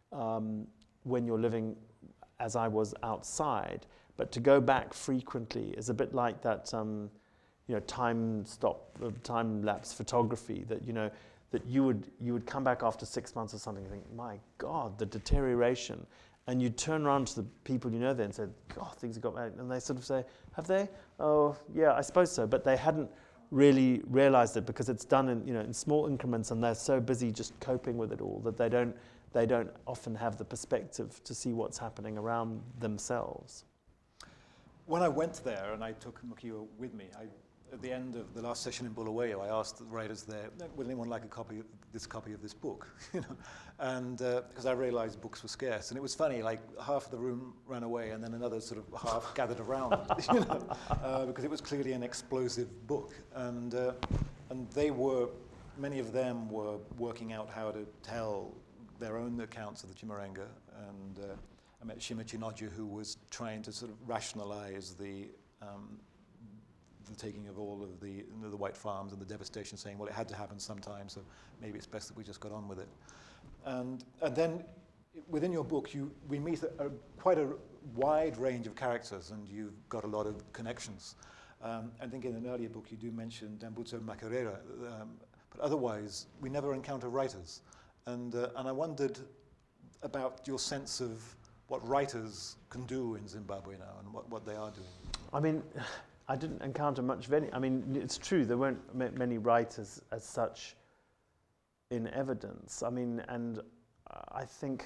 um, when you're living, as I was, outside, but to go back frequently is a bit like that, um, you know, time stop, uh, time lapse photography. That you know that you would you would come back after six months or something and think, my God, the deterioration. And you'd turn around to the people you know there and say, God, things have got bad. And they sort of say, have they? Oh, yeah, I suppose so. But they hadn't really realized it because it's done in, you know, in small increments, and they're so busy just coping with it all that they don't they don't often have the perspective to see what's happening around themselves. When I went there and I took Mukio with me, I at the end of the last session in Bulawayo, I asked the writers there, would anyone like a copy of this copy of this book? You know, and because uh, I realized books were scarce. And it was funny, like half of the room ran away and then another sort of half gathered around, you know, uh, because it was clearly an explosive book. And, uh, and they were, many of them were working out how to tell their own accounts of the Chimurenga. And uh, I met Shima Chinoja, who was trying to sort of rationalize the um, the taking of all of the, you know, the white farms and the devastation, saying, well, it had to happen sometime, so maybe it's best that we just got on with it. And, and then within your book, you, we meet a, a, quite a wide range of characters, and you've got a lot of connections. Um, I think in an earlier book you do mention Dambudzo Makerere, um, but otherwise we never encounter writers. And, uh, and I wondered about your sense of what writers can do in Zimbabwe now and what, what they are doing. I mean, I didn't encounter much of any. I mean, it's true, there weren't m- many writers as such in evidence. I mean, and I think,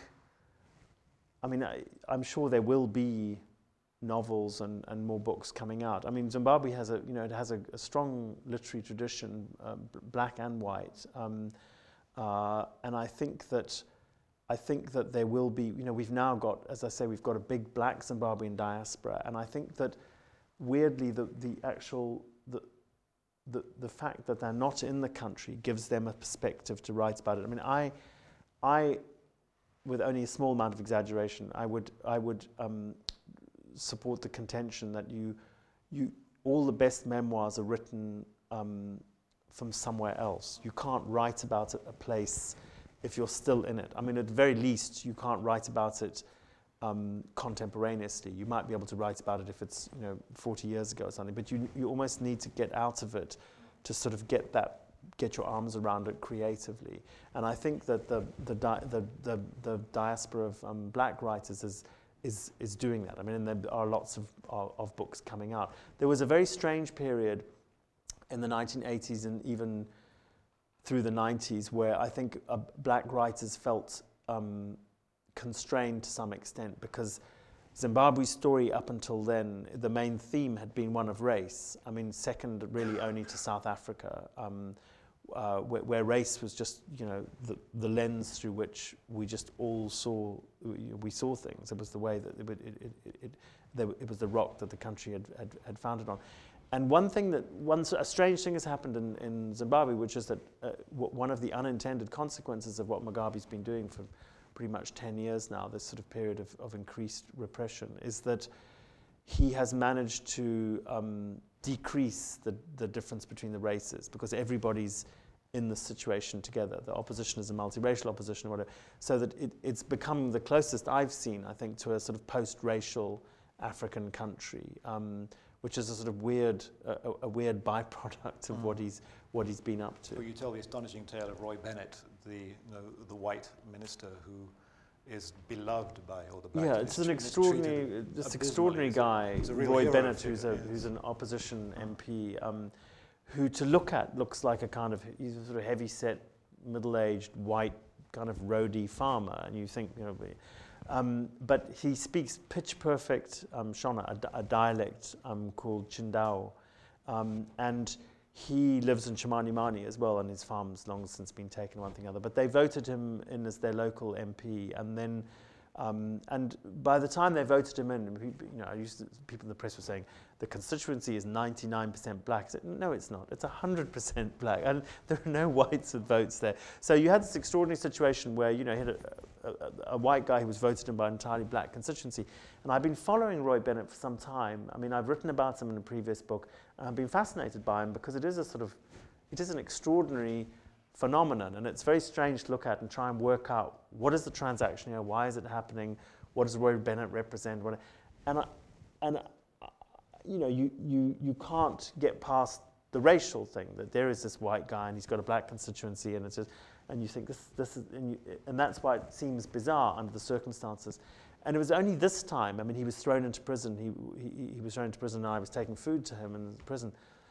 I mean, I, I'm sure there will be novels and, and more books coming out. I mean, Zimbabwe has a, you know, it has a, a strong literary tradition, uh, black and white. Um, uh, and I think that, I think that there will be, you know, we've now got, as I say, we've got a big black Zimbabwean diaspora. And I think that weirdly, the, the actual, the, the, the fact that they're not in the country gives them a perspective to write about it. I mean, I, I, with only a small amount of exaggeration, I would, I would um, support the contention that you, you, all the best memoirs are written um, from somewhere else. You can't write about a place if you're still in it. I mean, at the very least, you can't write about it Um, contemporaneously. You might be able to write about it if it's, you know, forty years ago or something, but you you almost need to get out of it to sort of get that, get your arms around it creatively. And I think that the the di- the, the the diaspora of um, black writers is is is doing that. I mean, and there are lots of, of of books coming out. There was a very strange period in the nineteen eighties and even through the nineties where I think uh, black writers felt um, constrained to some extent, because Zimbabwe's story up until then, the main theme had been one of race. I mean, second really only to South Africa, um, uh, where, where race was just, you know, the, the lens through which we just all saw, we saw things. It was the way that it, it, it, it, it, there, it was the rock that the country had, had, had founded on. And one thing that, one a strange thing has happened in, in Zimbabwe, which is that uh, one of the unintended consequences of what Mugabe's been doing for pretty much ten years now, this sort of period of, of increased repression, is that he has managed to um, decrease the, the difference between the races, because everybody's in the situation together. The opposition is a multiracial opposition, or whatever, so that it, it's become the closest I've seen, I think, to a sort of post-racial African country, um, which is a sort of weird, uh, a, a weird byproduct of mm. what he's what he's been up to. Well, you tell the astonishing tale of Roy Bennett, the you know, the white minister who is beloved by all the black. Yeah, it's an extraordinary, this extraordinary guy, Roy Bennett, figure, who's a yeah. who's an opposition M P, um, who to look at looks like a kind of, he's a sort of heavy-set, middle-aged, white kind of roadie farmer, and you think, you know. Um, but he speaks pitch-perfect um, Shona, a, a dialect um, called Chindao, um, and he lives in Chimanimani as well, and his farm's long since been taken, one thing or other. But they voted him in as their local M P, and then, um, and by the time they voted him in, you know, I used to, people in the press were saying the constituency is ninety-nine percent black. I said, no, it's not. It's one hundred percent black, and there are no whites with votes there. So you had this extraordinary situation where, you know, you had a, a, a white guy who was voted in by an entirely black constituency. And I've been following Roy Bennett for some time. I mean, I've written about him in a previous book, and I've been fascinated by him because it is a sort of, it is an extraordinary phenomenon, and it's very strange to look at and try and work out what is the transaction here, why is it happening, what does Roy Bennett represent, what, and I, and I, you know, you you you can't get past the racial thing, that there is this white guy and he's got a black constituency, and it's just, and you think this this is, and, you, and that's why it seems bizarre under the circumstances. And it was only this time, I mean, he was thrown into prison, he he, he was thrown into prison, and I was taking food to him in prison,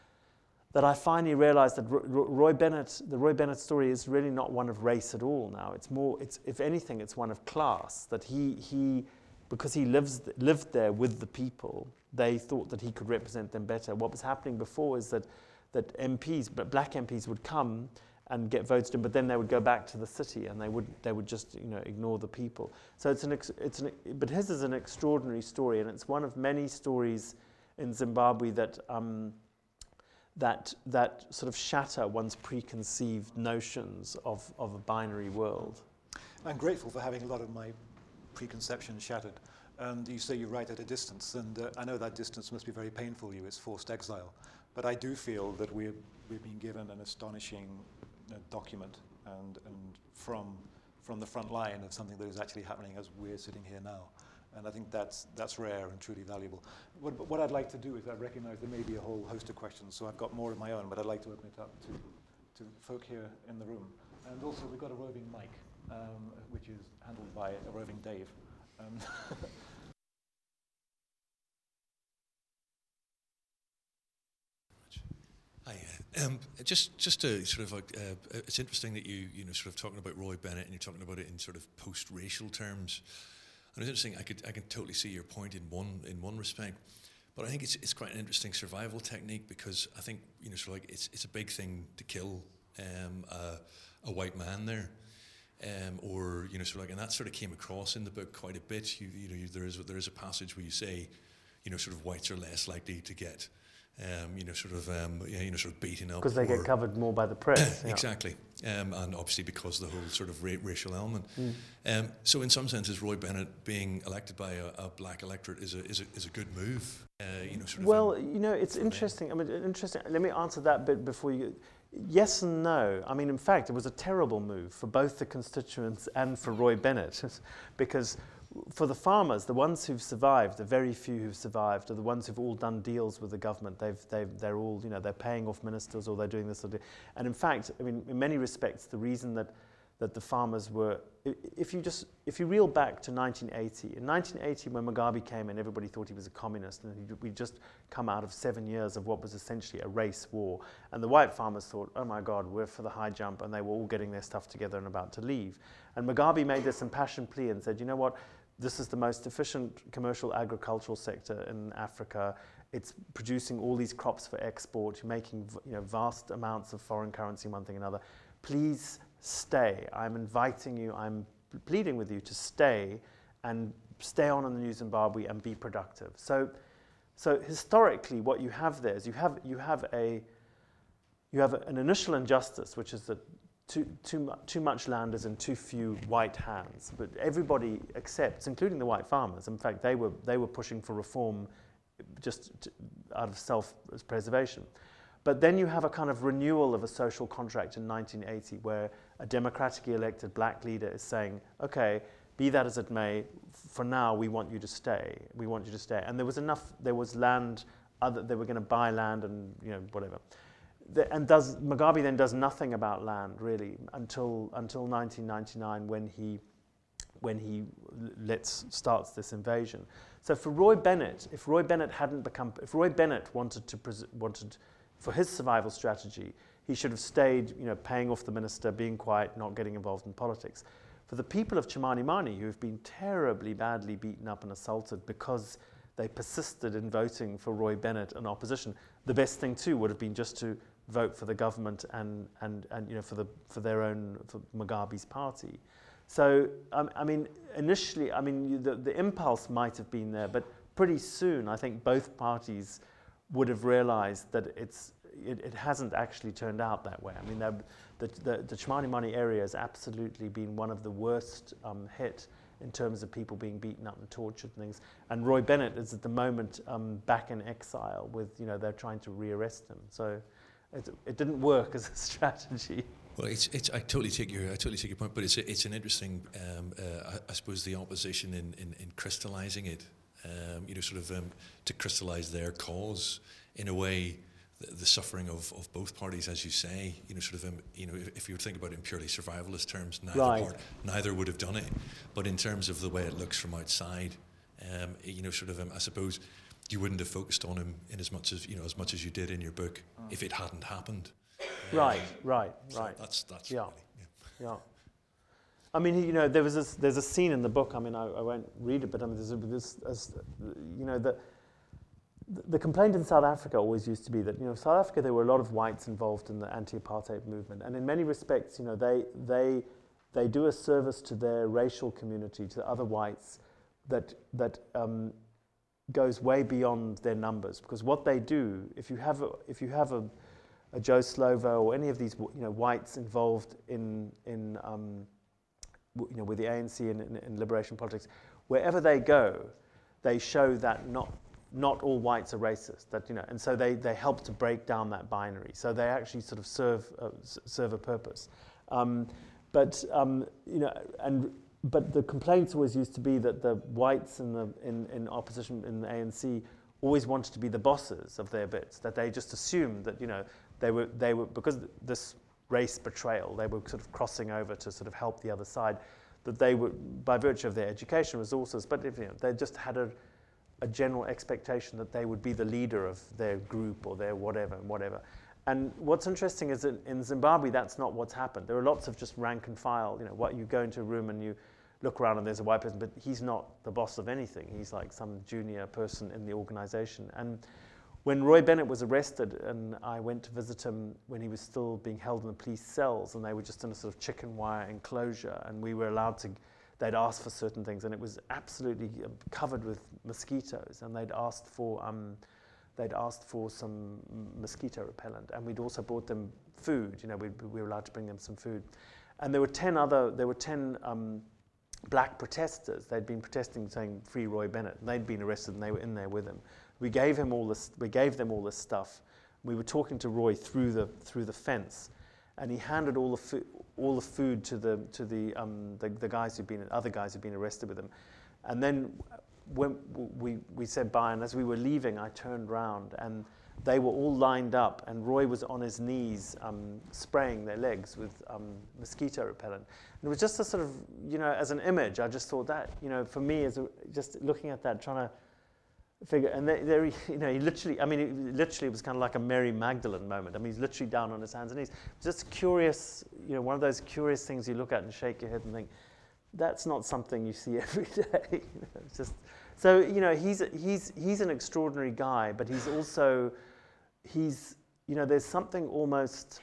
that I finally realized that Roy Bennett, the Roy Bennett story is really not one of race at all now. It's more, it's if anything, it's one of class, that he he because he lives lived there with the people, they thought that he could represent them better. What was happening before is that that M Ps, but black M Ps, would come and get votes to him, but then they would go back to the city and they would they would just you know ignore the people. So it's an ex, it's an but his is an extraordinary story, and it's one of many stories in Zimbabwe that um, that that sort of shatter one's preconceived notions of of a binary world. I'm grateful for having a lot of my preconceptions shattered. And you say you write at a distance, and uh, I know that distance must be very painful to you. It's forced exile. But I do feel that we're, we've been given an astonishing uh, document and, and from, from the front line of something that is actually happening as we're sitting here now. And I think that's, that's rare and truly valuable. What, what I'd like to do is I recognize there may be a whole host of questions, so I've got more of my own, but I'd like to open it up to, to folk here in the room. And also we've got a roving mic, um, which is handled by a roving Dave. Um, Hi. Um, just, just to sort of, uh, it's interesting that you, you know, sort of talking about Roy Bennett and you're talking about it in sort of post-racial terms. And it's interesting. I could, I can totally see your point in one, in one respect, but I think it's, it's quite an interesting survival technique because I think, you know, sort of like it's, it's a big thing to kill um, a, a white man there. Um, or you know, sort of like, and that sort of came across in the book quite a bit. You, you know, you, there is there is a passage where you say, you know, sort of whites are less likely to get, um, you know, sort of, um, you know, sort of beaten up because they get covered more by the press. Yeah. Exactly, um, and obviously because of the whole sort of ra- racial element. Mm. Um, so in some senses, Roy Bennett being elected by a, a black electorate is a is a is a good move. Uh, you know, sort of. Well, um, you know, it's interesting. I mean, interesting. Let me answer that bit before you. Yes and no. I mean, in fact, it was a terrible move for both the constituents and for Roy Bennett, because for the farmers, the ones who've survived, the very few who've survived, are the ones who've all done deals with the government. They've, they've, they're all, you know, they're paying off ministers or they're doing this or that. And in fact, I mean, in many respects, the reason that that the farmers were, if you just, if you reel back to nineteen eighty, in nineteen eighty when Mugabe came in, everybody thought he was a communist, and we'd just come out of seven years of what was essentially a race war. And the white farmers thought, oh my God, we're for the high jump, and they were all getting their stuff together and about to leave. And Mugabe made this impassioned plea and said, you know what, this is the most efficient commercial agricultural sector in Africa. It's producing all these crops for export, making you know, vast amounts of foreign currency, one thing or another. Please stay. I'm inviting you, I'm pleading with you to stay and stay on in the New Zimbabwe and be productive. So, so historically, what you have there is you have you have a you have an initial injustice, which is that too too too much land is in too few white hands. But everybody accepts, including the white farmers. In fact, they were they were pushing for reform just to, out of self-preservation. But then you have a kind of renewal of a social contract in nineteen eighty where a democratically elected black leader is saying, okay, be that as it may, for now we want you to stay. We want you to stay. And there was enough, there was land, other, they were going to buy land and you know whatever. The, and does Mugabe then does nothing about land really until until nineteen ninety-nine when he when he lets starts this invasion. So for Roy Bennett, if Roy Bennett hadn't become, if Roy Bennett wanted to pres- wanted for his survival strategy, he should have stayed, you know, paying off the minister, being quiet, not getting involved in politics. For the people of Chimanimani, who have been terribly badly beaten up and assaulted because they persisted in voting for Roy Bennett in opposition, the best thing too would have been just to vote for the government and and and you know for the for their own for Mugabe's party. So um, I mean, initially, I mean you, the the impulse might have been there, but pretty soon, I think both parties would have realized that it's it, it hasn't actually turned out that way. I mean, the the, the Chimanimani area has absolutely been one of the worst um, hit in terms of people being beaten up and tortured and things. And Roy Bennett is at the moment um, back in exile with, you know, they're trying to rearrest him. So it, it didn't work as a strategy. Well, it's, it's, I totally take your, I totally take your point, but it's, a, it's an interesting, um, uh, I, I suppose, the opposition in, in, in crystallizing it, um, you know, sort of um, to crystallize their cause in a way. The, the suffering of, of both parties, as you say, you know, sort of, um, you know, if, if you think about it in purely survivalist terms, neither right. part, neither would have done it. But in terms of the way it looks from outside, um, you know, sort of, um, I suppose, you wouldn't have focused on him in as much as you know, as much as you did in your book, oh. if it hadn't happened. Right, um, right, so right. That's that's yeah, really, yeah. yeah. I mean, you know, there was this, there's a scene in the book. I mean, I, I won't read it, but I mean, there's a, this, this, you know, the the complaint in South Africa always used to be that, you know, South Africa, there were a lot of whites involved in the anti-apartheid movement, and in many respects, you know, they they they do a service to their racial community, to the other whites, that that um, goes way beyond their numbers. Because what they do, if you have a, if you have a, a Joe Slovo or any of these, you know, whites involved in in um, you know, with the A N C and in, in liberation politics, wherever they go, they show that not not all whites are racist. That, you know, and so they, they help to break down that binary. So they actually sort of serve uh, serve a purpose. Um, but um, you know, and but the complaints always used to be that the whites in the in, in opposition in the A N C always wanted to be the bosses of their bits. That they just assumed that, you know, they were they were because this race betrayal, they were sort of crossing over to sort of help the other side, that they were, by virtue of their education resources, but if, you know, they just had a, a general expectation that they would be the leader of their group or their whatever and whatever. And what's interesting is that in Zimbabwe, that's not what's happened. There are lots of just rank and file, you know, what you go into a room and you look around and there's a white person, but he's not the boss of anything. He's like some junior person in the organization. And when Roy Bennett was arrested, and I went to visit him when he was still being held in the police cells, and they were just in a sort of chicken wire enclosure, and we were allowed to, they'd asked for certain things, and it was absolutely covered with mosquitoes, and they'd asked for, um, they'd asked for some mosquito repellent, and we'd also brought them food. You know, we, we were allowed to bring them some food, and there were ten other, there were ten um, black protesters. They'd been protesting, saying "Free Roy Bennett," and they'd been arrested, and they were in there with him. We gave him all this. We gave them all this stuff. We were talking to Roy through the through the fence, and he handed all the food all the food to the to the um the, the guys who'd been other guys who'd been arrested with him. And then when we we said bye, and as we were leaving, I turned round and they were all lined up, and Roy was on his knees um, spraying their legs with um, mosquito repellent. And it was just a sort of, you know, as an image, I just thought that, you know, for me, as a, just looking at that, trying to figure, and there, you know, he literally, I mean, it literally was kind of like a Mary Magdalene moment. I mean, he's literally down on his hands and knees. It's just curious, you know, one of those curious things you look at and shake your head and think, that's not something you see every day. You know, it's just, so, you know, he's he's he's an extraordinary guy, but he's also, he's, you know, there's something almost,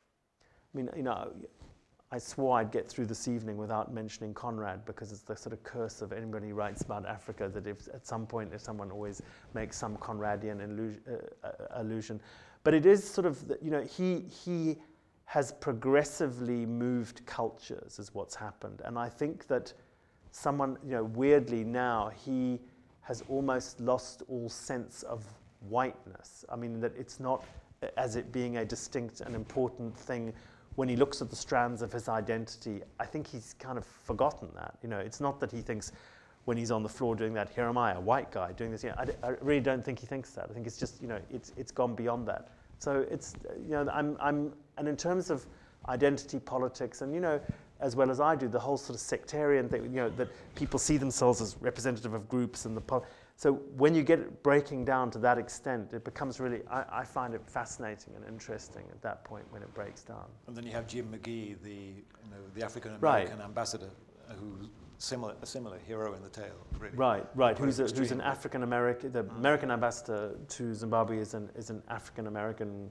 I mean, you know, I swore I'd get through this evening without mentioning Conrad, because it's the sort of curse of anybody who writes about Africa, that if at some point if someone always makes some Conradian illusion, uh, allusion. But it is sort of, you know, he he has progressively moved cultures is what's happened. And I think that someone, you know, weirdly now, he has almost lost all sense of whiteness. I mean, that it's not as it being a distinct and important thing. When he looks at the strands of his identity, I think he's kind of forgotten that. You know, it's not that he thinks when he's on the floor doing that, here am I, a white guy doing this. You know, I, I really don't think he thinks that. I think it's just, you know, it's it's gone beyond that. So it's, you know, I'm I'm and in terms of identity politics, and you know, as well as I do, the whole sort of sectarian thing, you know, that people see themselves as representative of groups and the pol- so when you get it breaking down to that extent, it becomes really, I, I find it fascinating and interesting at that point when it breaks down. And then you have Jim McGee, the you know, the African American right. ambassador, uh, who's similar a similar hero in the tale. Really. Right, right. Who's a, who's an African American? The mm. American ambassador to Zimbabwe is an is an African American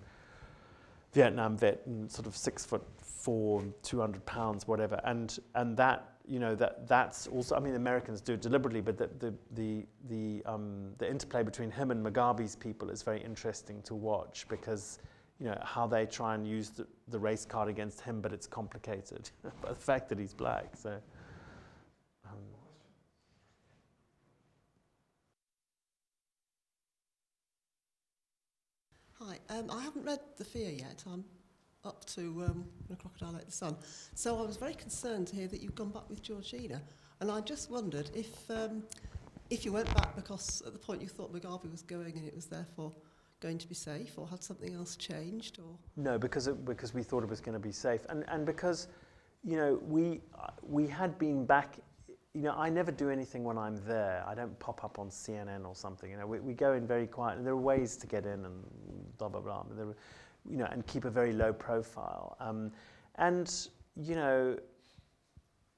Vietnam vet, and sort of six foot four, two hundred pounds, whatever. And and that. You know, that that's also, I mean, the Americans do it deliberately, but the the the the, um, the interplay between him and Mugabe's people is very interesting to watch, because, you know, how they try and use the, the race card against him, but it's complicated by the fact that he's black. So. Um. Hi, um, I haven't read The Fear yet. I'm up to um, When a Crocodile Ate the Sun. So I was very concerned to hear that you've gone back with Georgina. And I just wondered if um, if you went back because at the point you thought Mugabe was going and it was therefore going to be safe, or had something else changed? Or No, because it, because we thought it was going to be safe. And and because, you know, we uh, we had been back, you know, I never do anything when I'm there. I don't pop up on C N N or something. You know, we, we go in very quiet, and there are ways to get in and blah, blah, blah. And there are, you know, and keep a very low profile. Um, and, you know,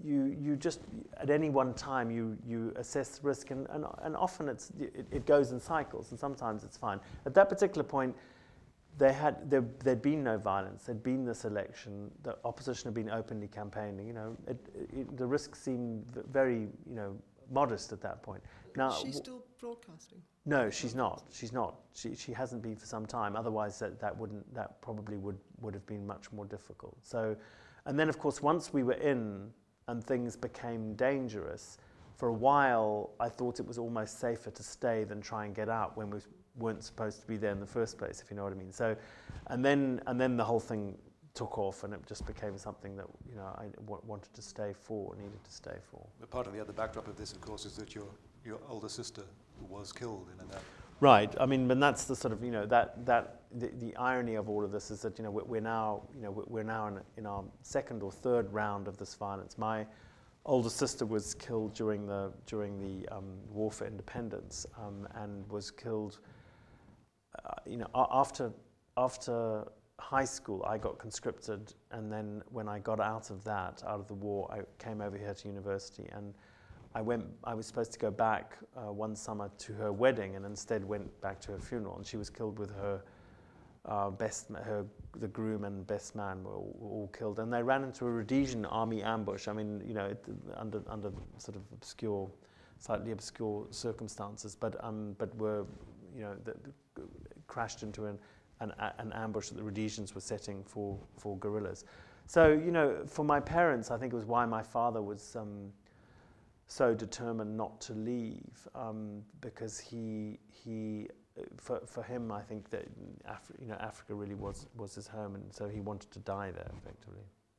you you just at any one time you you assess risk, and and, and often it's it, it goes in cycles, and sometimes it's fine. At that particular point, they had there there'd been no violence. There'd been this election. The opposition had been openly campaigning. You know, it, it, the risk seemed very you know modest at that point. Now, is she still broadcasting? No, she's not. She's not. She she hasn't been for some time. Otherwise, that, that wouldn't that probably would, would have been much more difficult. So, and then of course, once we were in and things became dangerous, for a while I thought it was almost safer to stay than try and get out when we weren't supposed to be there in the first place, if you know what I mean. So, and then and then the whole thing took off, and it just became something that you know I w- wanted to stay for, needed to stay for. But part of the other backdrop of this, of course, is that your your older sister was killed in an. Right. I mean, and that's the sort of you know that that the, the irony of all of this is that you know we're, we're now you know we're now in, in our second or third round of this violence. My older sister was killed during the during the um, War for Independence, um, and was killed. Uh, you know, a- after after high school, I got conscripted, and then when I got out of that, out of the war, I came over here to university, and I went. I was supposed to go back uh, one summer to her wedding, and instead went back to her funeral. And she was killed with her uh, best, her the groom and best man were all, were all killed. And they ran into a Rhodesian army ambush. I mean, you know, it, under under sort of obscure, slightly obscure circumstances, but um, but were, you know, the, the, crashed into an, an an ambush that the Rhodesians were setting for for guerrillas. So you know, for my parents, I think it was why my father was. Um, so determined not to leave, um, because he he for for him I think that Af- you know Africa really was was his home, and so he wanted to die there effectively.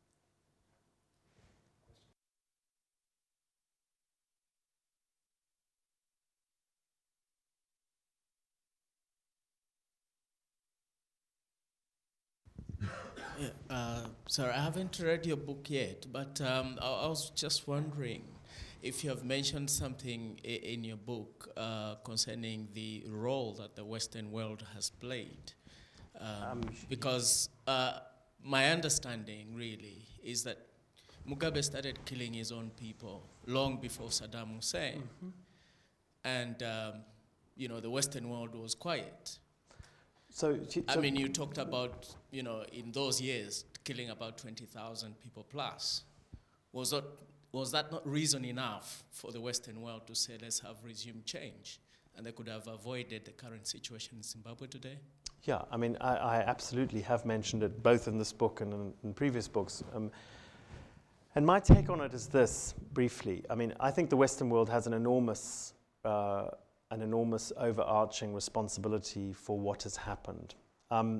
Yeah, uh, sir, I haven't read your book yet, but um, I, I was just wondering if you have mentioned something I- in your book uh, concerning the role that the Western world has played. Um, Um, because uh, my understanding really is that Mugabe started killing his own people long before Saddam Hussein. Mm-hmm. And, um, you know, the Western world was quiet. So, so I mean, you talked about, you know, in those years, killing about twenty thousand people plus. Was that, was that not reason enough for the Western world to say, let's have resumed change? And they could have avoided the current situation in Zimbabwe today? Yeah, I mean, I, I absolutely have mentioned it both in this book and in, in previous books. Um, and my take on it is this, briefly. I mean, I think the Western world has an enormous... Uh, an enormous overarching responsibility for what has happened, um,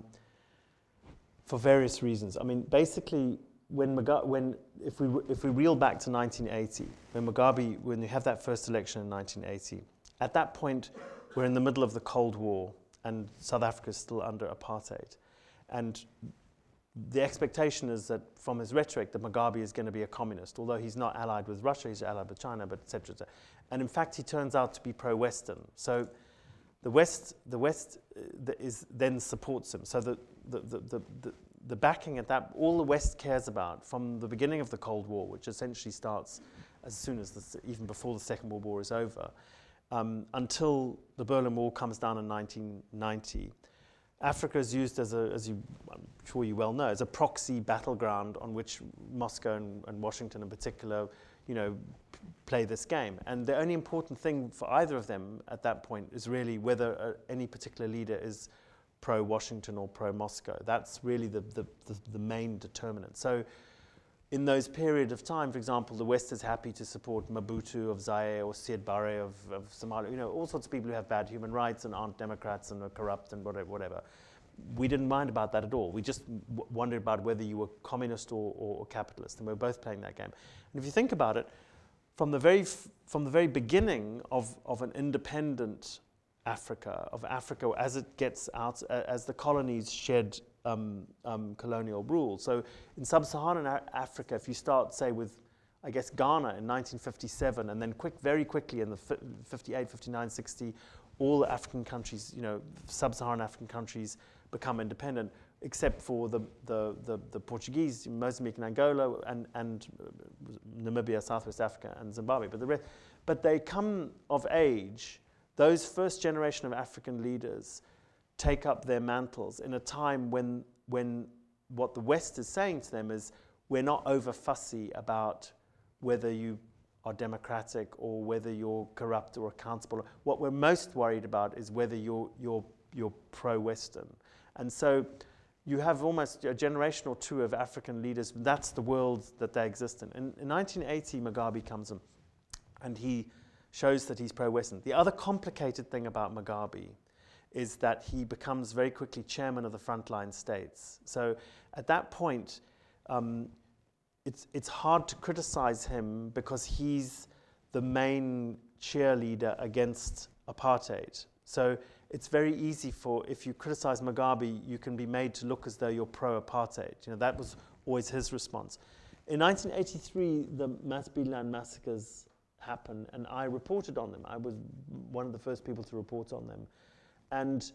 for various reasons. I mean, basically, when Mugabe, when if we if we reel back to nineteen eighty, when Mugabe, when you have that first election in nineteen eighty, at that point, we're in the middle of the Cold War, and South Africa is still under apartheid, and the expectation is that, from his rhetoric, that Mugabe is going to be a communist, although he's not allied with Russia, he's allied with China, but et cetera, et cetera. And in fact, he turns out to be pro-Western. So the West, the West uh, the, is then supports him. So the the, the, the, the the backing at that, all the West cares about from the beginning of the Cold War, which essentially starts as soon as, the, even before the Second World War is over, um, until the Berlin Wall comes down in nineteen ninety. Africa is used as a, as you, I'm sure you well know, as a proxy battleground on which Moscow and, and Washington in particular, you know, p- play this game. And the only important thing for either of them at that point is really whether uh, any particular leader is pro-Washington or pro-Moscow. That's really the, the, the, the main determinant. So in those periods of time, for example, the West is happy to support Mobutu of Zaire or Siad Barre of, of Somalia, you know, all sorts of people who have bad human rights and aren't Democrats and are corrupt and whatever. whatever. We didn't mind about that at all. We just w- wondered about whether you were communist or, or, or capitalist, and we were both playing that game. And if you think about it, from the very f- from the very beginning of, of an independent Africa, of Africa as it gets out, uh, as the colonies shed um, um, colonial rule. So in sub-Saharan a- Africa, if you start, say, with, I guess, Ghana in nineteen fifty-seven, and then quick, very quickly in the f- fifty-eight, fifty-nine, sixty, all the African countries, you know, sub-Saharan African countries become independent. except for the, the, the, the Portuguese, Mozambique and Angola, and, and Namibia, Southwest Africa, and Zimbabwe. But, the rest, but they come of age, those first generation of African leaders take up their mantles in a time when, when what the West is saying to them is, we're not over fussy about whether you are democratic or whether you're corrupt or accountable. What we're most worried about is whether you're, you're, you're pro-Western. And so you have almost a generation or two of African leaders. That's the world that they exist in. In, in nineteen eighty, Mugabe comes in, and he shows that he's pro-Western. The other complicated thing about Mugabe is that he becomes very quickly chairman of the frontline states. So at that point, um, it's, it's hard to criticize him because he's the main cheerleader against apartheid. So it's very easy for, if you criticize Mugabe, you can be made to look as though you're pro-apartheid. You know, that was always his response. In nineteen eighty-three, the Matabeleland massacres happened, and I reported on them. I was one of the first people to report on them. And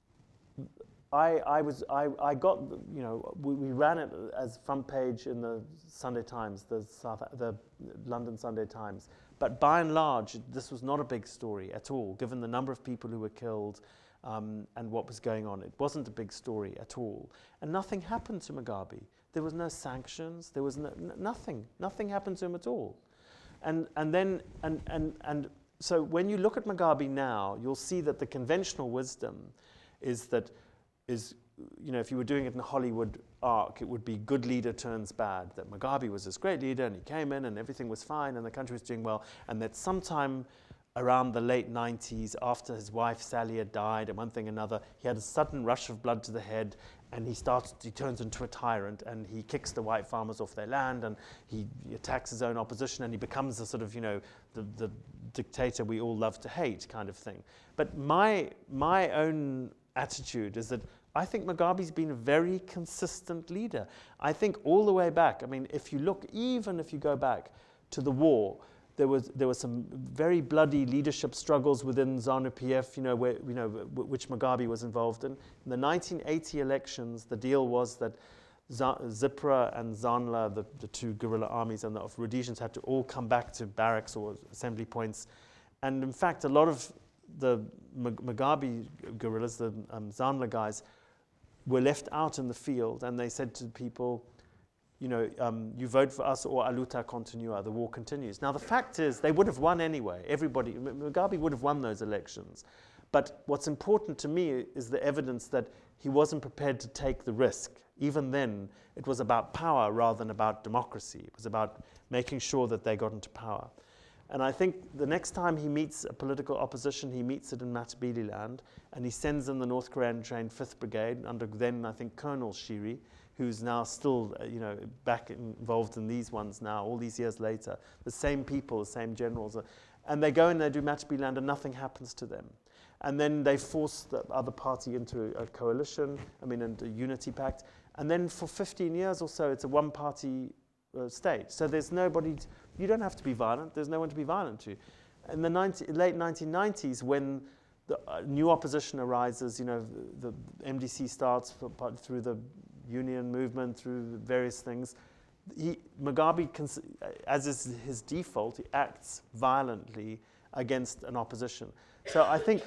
I, I was, I, I got, you know, we, we ran it as front page in the Sunday Times, the South, the London Sunday Times. But by and large, this was not a big story at all, given the number of people who were killed um, and what was going on. It wasn't a big story at all. And nothing happened to Mugabe. There was no sanctions. There was no, n- nothing. Nothing happened to him at all. And and then and and and so when you look at Mugabe now, you'll see that the conventional wisdom is that is you know if you were doing it in a Hollywood arc, it would be good leader turns bad. That Mugabe was this great leader and he came in and everything was fine and the country was doing well, and that sometime around the late nineties, after his wife Sally had died and one thing and another, he had a sudden rush of blood to the head, and he starts, he turns into a tyrant, and he kicks the white farmers off their land, and he, he attacks his own opposition, and he becomes a sort of, you know, the, the dictator we all love to hate kind of thing. But my my own attitude is that I think Mugabe's been a very consistent leader. I think all the way back, I mean, if you look, even if you go back to the war, There was there were some very bloody leadership struggles within ZANU-P F, you know, where, you know, w- which Mugabe was involved in. In the nineteen eighty elections, the deal was that Z- ZIPRA and ZANLA, the, the two guerrilla armies, and the of Rhodesians had to all come back to barracks or assembly points. And in fact, a lot of the M- Mugabe guerrillas, the um, ZANLA guys, were left out in the field, and they said to people, you know, um, you vote for us or a luta continua, the war continues. Now, the fact is, they would have won anyway. Everybody, Mugabe would have won those elections. But what's important to me is the evidence that he wasn't prepared to take the risk. Even then, it was about power rather than about democracy. It was about making sure that they got into power. And I think the next time he meets a political opposition, he meets it in Matabeleland, and he sends in the North Korean trained fifth Brigade under then, I think, Colonel Shiri, who's now still, uh, you know, back involved in these ones now, all these years later. The same people, the same generals. Uh, and they go and they do Matabeleland and nothing happens to them. And then they force the other party into a coalition, I mean, into a unity pact. And then for fifteen years or so, it's a one-party uh, state. So there's nobody, t- you don't have to be violent, there's no one to be violent to. In the ninety, late nineteen nineties, when the uh, new opposition arises, you know, the, the M D C starts for, through the union movement, through various things, he, Mugabe, cons- as is his default, he acts violently against an opposition. So I think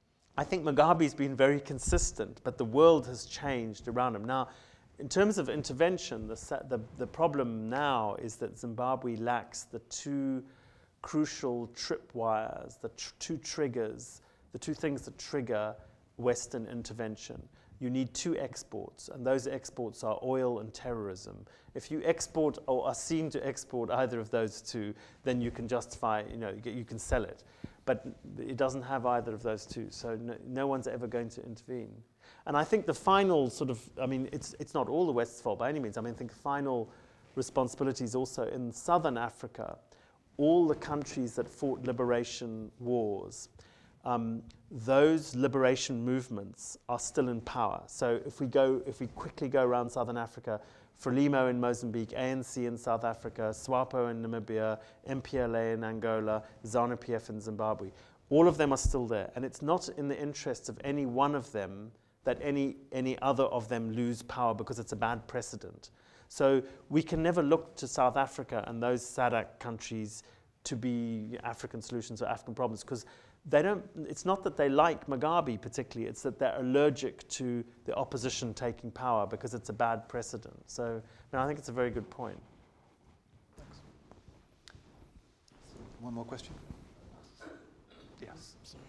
I think Mugabe's been very consistent, but the world has changed around him. Now, in terms of intervention, the, the, the problem now is that Zimbabwe lacks the two crucial tripwires, the tr- two triggers, the two things that trigger Western intervention. You need two exports, and those exports are oil and terrorism. If you export or are seen to export either of those two, then you can justify, you know, you can sell it. But it doesn't have either of those two, so no, no one's ever going to intervene. And I think the final sort of, I mean, it's it's not all the West's fault by any means. I mean, I think the final responsibility is also in Southern Africa, all the countries that fought liberation wars, Um, those liberation movements are still in power. So if we go, if we quickly go around Southern Africa, Frelimo in Mozambique, A N C in South Africa, SWAPO in Namibia, M P L A in Angola, ZANU-P F in Zimbabwe, all of them are still there. And it's not in the interests of any one of them that any, any other of them lose power because it's a bad precedent. So we can never look to South Africa and those SADC countries to be African solutions or African problems, because they don't, it's not that they like Mugabe particularly, it's that they're allergic to the opposition taking power because it's a bad precedent. So no, I think it's a very good point. Thanks. One more question? Yes. Sorry.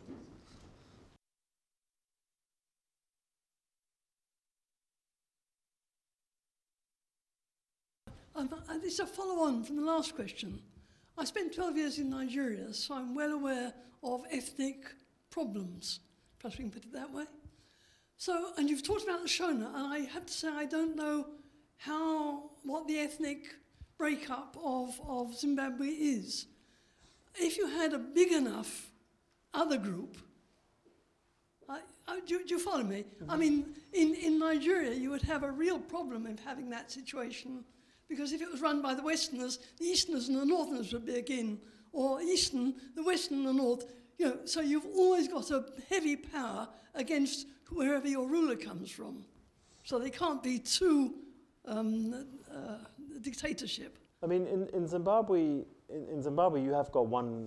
Um, uh, this is a follow-on from the last question. I spent twelve years in Nigeria, so I'm well aware of ethnic problems. Perhaps we can put it that way. So, and you've talked about the Shona, and I have to say I don't know how, what the ethnic breakup of, of Zimbabwe is. If you had a big enough other group, I, I, do, do you follow me? Mm-hmm. I mean, in, in Nigeria, you would have a real problem of having that situation, because if it was run by the Westerners, the Easterners and the Northerners would be again, or Eastern, the Western and the North. You know, so you've always got a heavy power against wherever your ruler comes from. So they can't be too um, uh, dictatorship. I mean, in, in Zimbabwe, in, in Zimbabwe, you have got one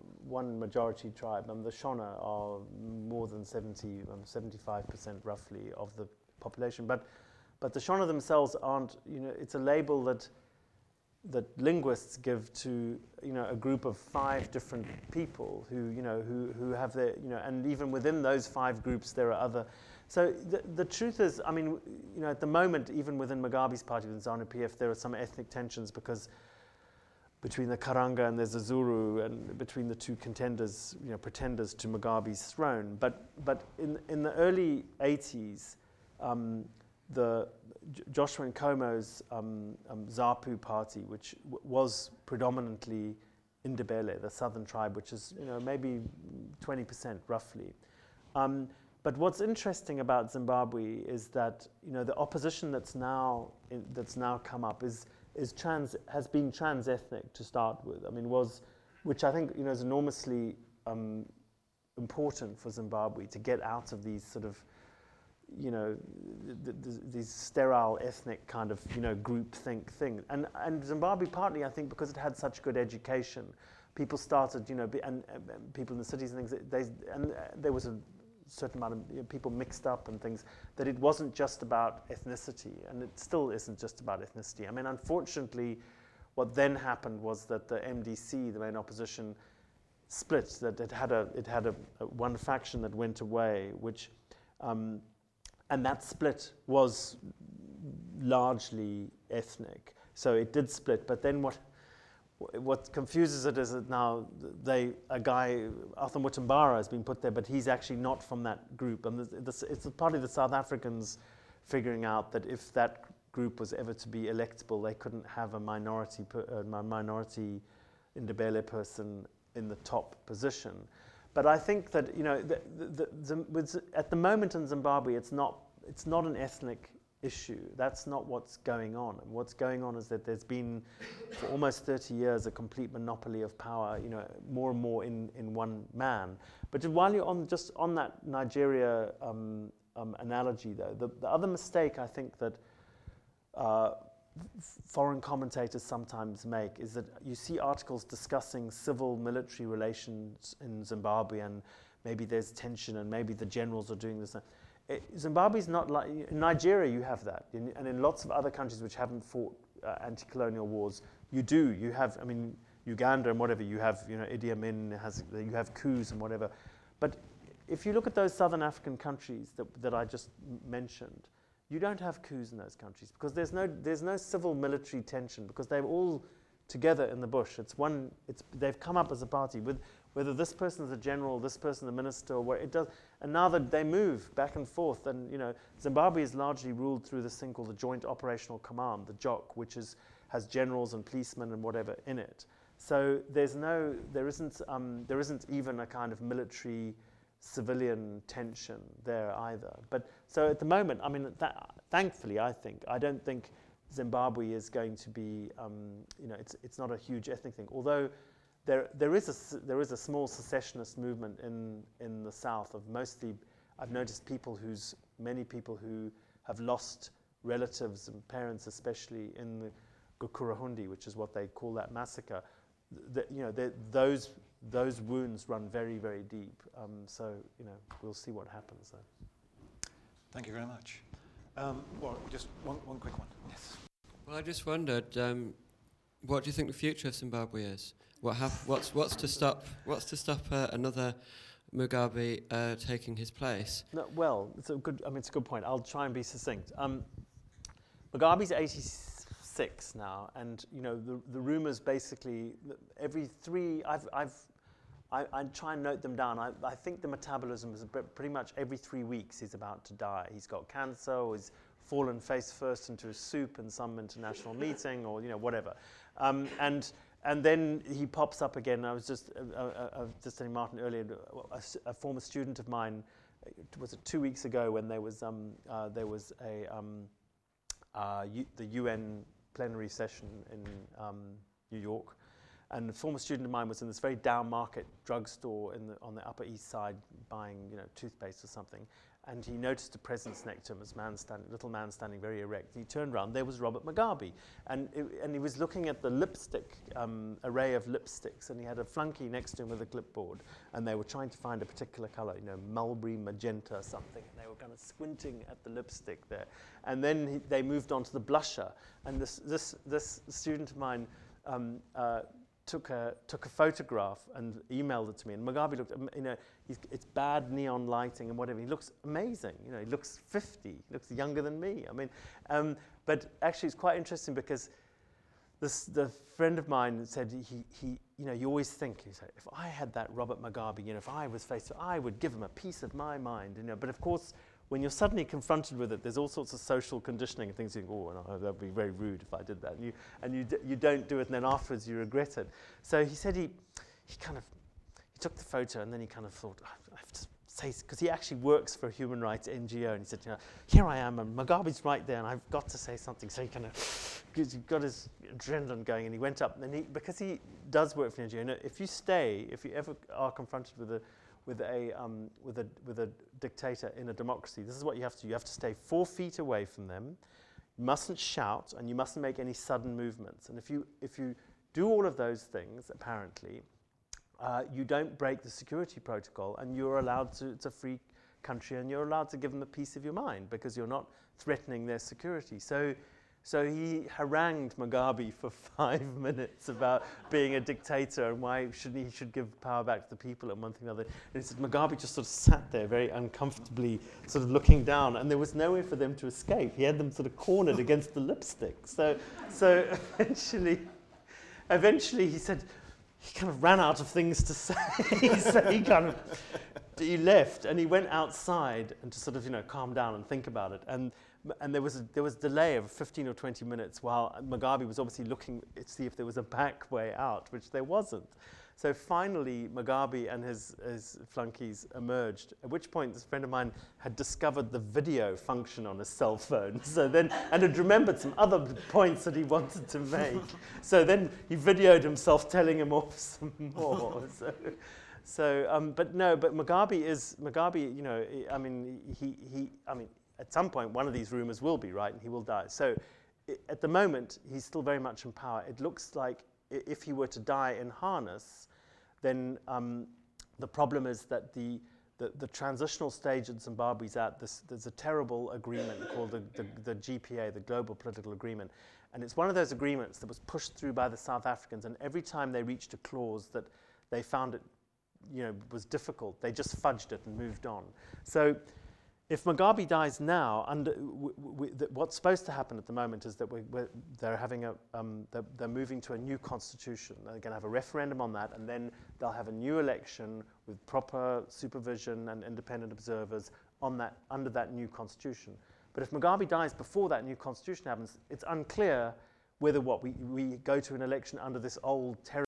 one majority tribe, and the Shona are more than seventy, um, seventy-five percent roughly of the population. But But the Shona themselves aren't, you know, it's a label that that linguists give to, you know, a group of five different people who, you know, who, who have their, you know, and even within those five groups there are other. So the, the truth is, I mean, you know, at the moment, even within Mugabe's party, within ZANU P F, there are some ethnic tensions because between the Karanga and the Zulu and between the two contenders, you know, pretenders to Mugabe's throne. But, but in, in the early eighties, um, the J- Joshua Nkomo's um, um, ZAPU party, which w- was predominantly Indebele, the southern tribe, which is, you know, maybe twenty percent roughly. Um, but what's interesting about Zimbabwe is that, you know, the opposition that's now in, that's now come up is is trans has been trans-ethnic to start with. I mean, was which I think, you know, is enormously um, important for Zimbabwe to get out of these sort of, you know, th- th- these sterile ethnic kind of, you know, groupthink thing. And and Zimbabwe partly, I think, because it had such good education, people started, you know, be, and, and people in the cities and things, they, and there was a certain amount of, you know, people mixed up and things, that it wasn't just about ethnicity, and it still isn't just about ethnicity. I mean, unfortunately, what then happened was that the M D C, the main opposition, split, that it had a, it had a, a one faction that went away, which, um, and that split was largely ethnic. So it did split, but then what what confuses it is that now they, a guy, Arthur Mutambara, has been put there, but he's actually not from that group. And this, this, it's partly the South Africans figuring out that if that group was ever to be electable, they couldn't have a minority, per, uh, minority Indebele person in the top position. But I think that, you know, the, the, the, with, at the moment in Zimbabwe, it's not it's not an ethnic issue. That's not what's going on. And what's going on is that there's been, for almost thirty years, a complete monopoly of power, you know, more and more in, in one man. But while you're on just on that Nigeria um, um, analogy, though, the, the other mistake I think that uh, f- foreign commentators sometimes make is that you see articles discussing civil-military relations in Zimbabwe, and maybe there's tension, and maybe the generals are doing this. It, Zimbabwe's not like, in Nigeria you have that, in, and in lots of other countries which haven't fought uh, anti-colonial wars, you do, you have, I mean, Uganda and whatever, you have, you know, Idi Amin, has, you have coups and whatever. But if you look at those southern African countries that, that I just m- mentioned, you don't have coups in those countries because there's no, there's no civil-military tension, because they're all together in the bush. It's one, it's, they've come up as a party with, whether this person's a general, this person's a minister, or what it does, and now that they move back and forth, and you know, Zimbabwe is largely ruled through this thing called the Joint Operational Command, the J O C, which is has generals and policemen and whatever in it. So there's no, there isn't, um, there isn't even a kind of military civilian tension there either. But so at the moment, I mean, that, thankfully, I think I don't think Zimbabwe is going to be, um, you know, it's it's not a huge ethnic thing, although. There, there is a there is a small secessionist movement in in the south of mostly. I've noticed people whose many people who have lost relatives and parents, especially in the Gukurahundi, which is what they call that massacre, th- you know, those those wounds run very, very deep. Um, so, you know, we'll see what happens there. Thank you very much. Um, well, just one, one quick one. Yes. Well, I just wondered, um, what do you think the future of Zimbabwe is? What hap- what's what's to stop what's to stop uh, another Mugabe uh, taking his place? No, well, it's a good. I mean, it's a good point. I'll try and be succinct. Um, Mugabe's eighty-six now, and you know the the rumors basically every three. I've I've I, I try and note them down. I, I think the metabolism is pretty much every three weeks he's about to die. He's got cancer, or he's fallen face first into a soup in some international meeting, or you know whatever, um, and. And then he pops up again. I was just uh, uh, uh, just telling Martin earlier, a, a former student of mine, was it two weeks ago when there was um, uh, there was a um, uh, U, the U N plenary session in um, New York, and a former student of mine was in this very down market drugstore in the on the Upper East Side buying you know toothpaste or something, and he noticed a presence next to him, this man standing, little man standing very erect. He turned around, there was Robert Mugabe, and it, and he was looking at the lipstick um, array of lipsticks, and he had a flunky next to him with a clipboard, and they were trying to find a particular color, you know, mulberry magenta something, and they were kind of squinting at the lipstick there, and then he, they moved on to the blusher, and this this this student of mine. Um, uh, took a took a photograph and emailed it to me, and Mugabe looked, you know, he's, it's bad neon lighting and whatever. He looks amazing, you know. He looks fifty. He looks younger than me. I mean, um, but actually, it's quite interesting because this the friend of mine said he he you know you always think he said if I had that Robert Mugabe, you know, if I was faced, I would give him a piece of my mind, you know. But of course, when you're suddenly confronted with it, there's all sorts of social conditioning and things. You think, oh, no, that'd be very rude if I did that, and you and you d- you don't do it, and then afterwards you regret it. So he said he he kind of he took the photo, and then he kind of thought, I have to say, because he actually works for a human rights N G O, and he said, you know, here I am, and Mugabe's right there, and I've got to say something. So he kind of he got his adrenaline going, and he went up, and then he because he does work for an N G O. You know, if you stay, if you ever are confronted with a with a um, with a with a dictator in a democracy, this is what you have to do. You have to stay four feet away from them. You mustn't shout, and you mustn't make any sudden movements. And if you if you do all of those things, apparently, uh, you don't break the security protocol, and you're allowed to. It's a free country, and you're allowed to give them a piece of your mind because you're not threatening their security. So. So he harangued Mugabe for five minutes about being a dictator and why should he should give power back to the people and one thing or another. And he said Mugabe just sort of sat there very uncomfortably, sort of looking down, and there was no way for them to escape. He had them sort of cornered against the lipstick. So, so eventually, eventually he said he kind of ran out of things to say. So he kind of he left and he went outside and to sort of you know calm down and think about it. And And there was a, there was a delay of fifteen or twenty minutes while Mugabe was obviously looking to see if there was a back way out, which there wasn't. So finally, Mugabe and his, his flunkies emerged, at which point this friend of mine had discovered the video function on his cell phone. So then, and had remembered some other points that he wanted to make. So then he videoed himself telling him off some more. So, so um, but no, but Mugabe is, Mugabe, you know, I mean, he, he, I mean, at some point, one of these rumors will be right, and he will die. So, I, at the moment, he's still very much in power. It looks like I- if he were to die in harness, then um, the problem is that the, the the transitional stage that Zimbabwe's at, this, there's a terrible agreement called the, the, the G P A, the Global Political Agreement, and it's one of those agreements that was pushed through by the South Africans. And every time they reached a clause that they found it, you know, was difficult, they just fudged it and moved on. So. If Mugabe dies now, under w- w- th- what's supposed to happen at the moment is that we, we're, they're having a, um, they're, they're moving to a new constitution. They're going to have a referendum on that, and then they'll have a new election with proper supervision and independent observers on that under that new constitution. But if Mugabe dies before that new constitution happens, it's unclear whether what we, we go to an election under this old terrible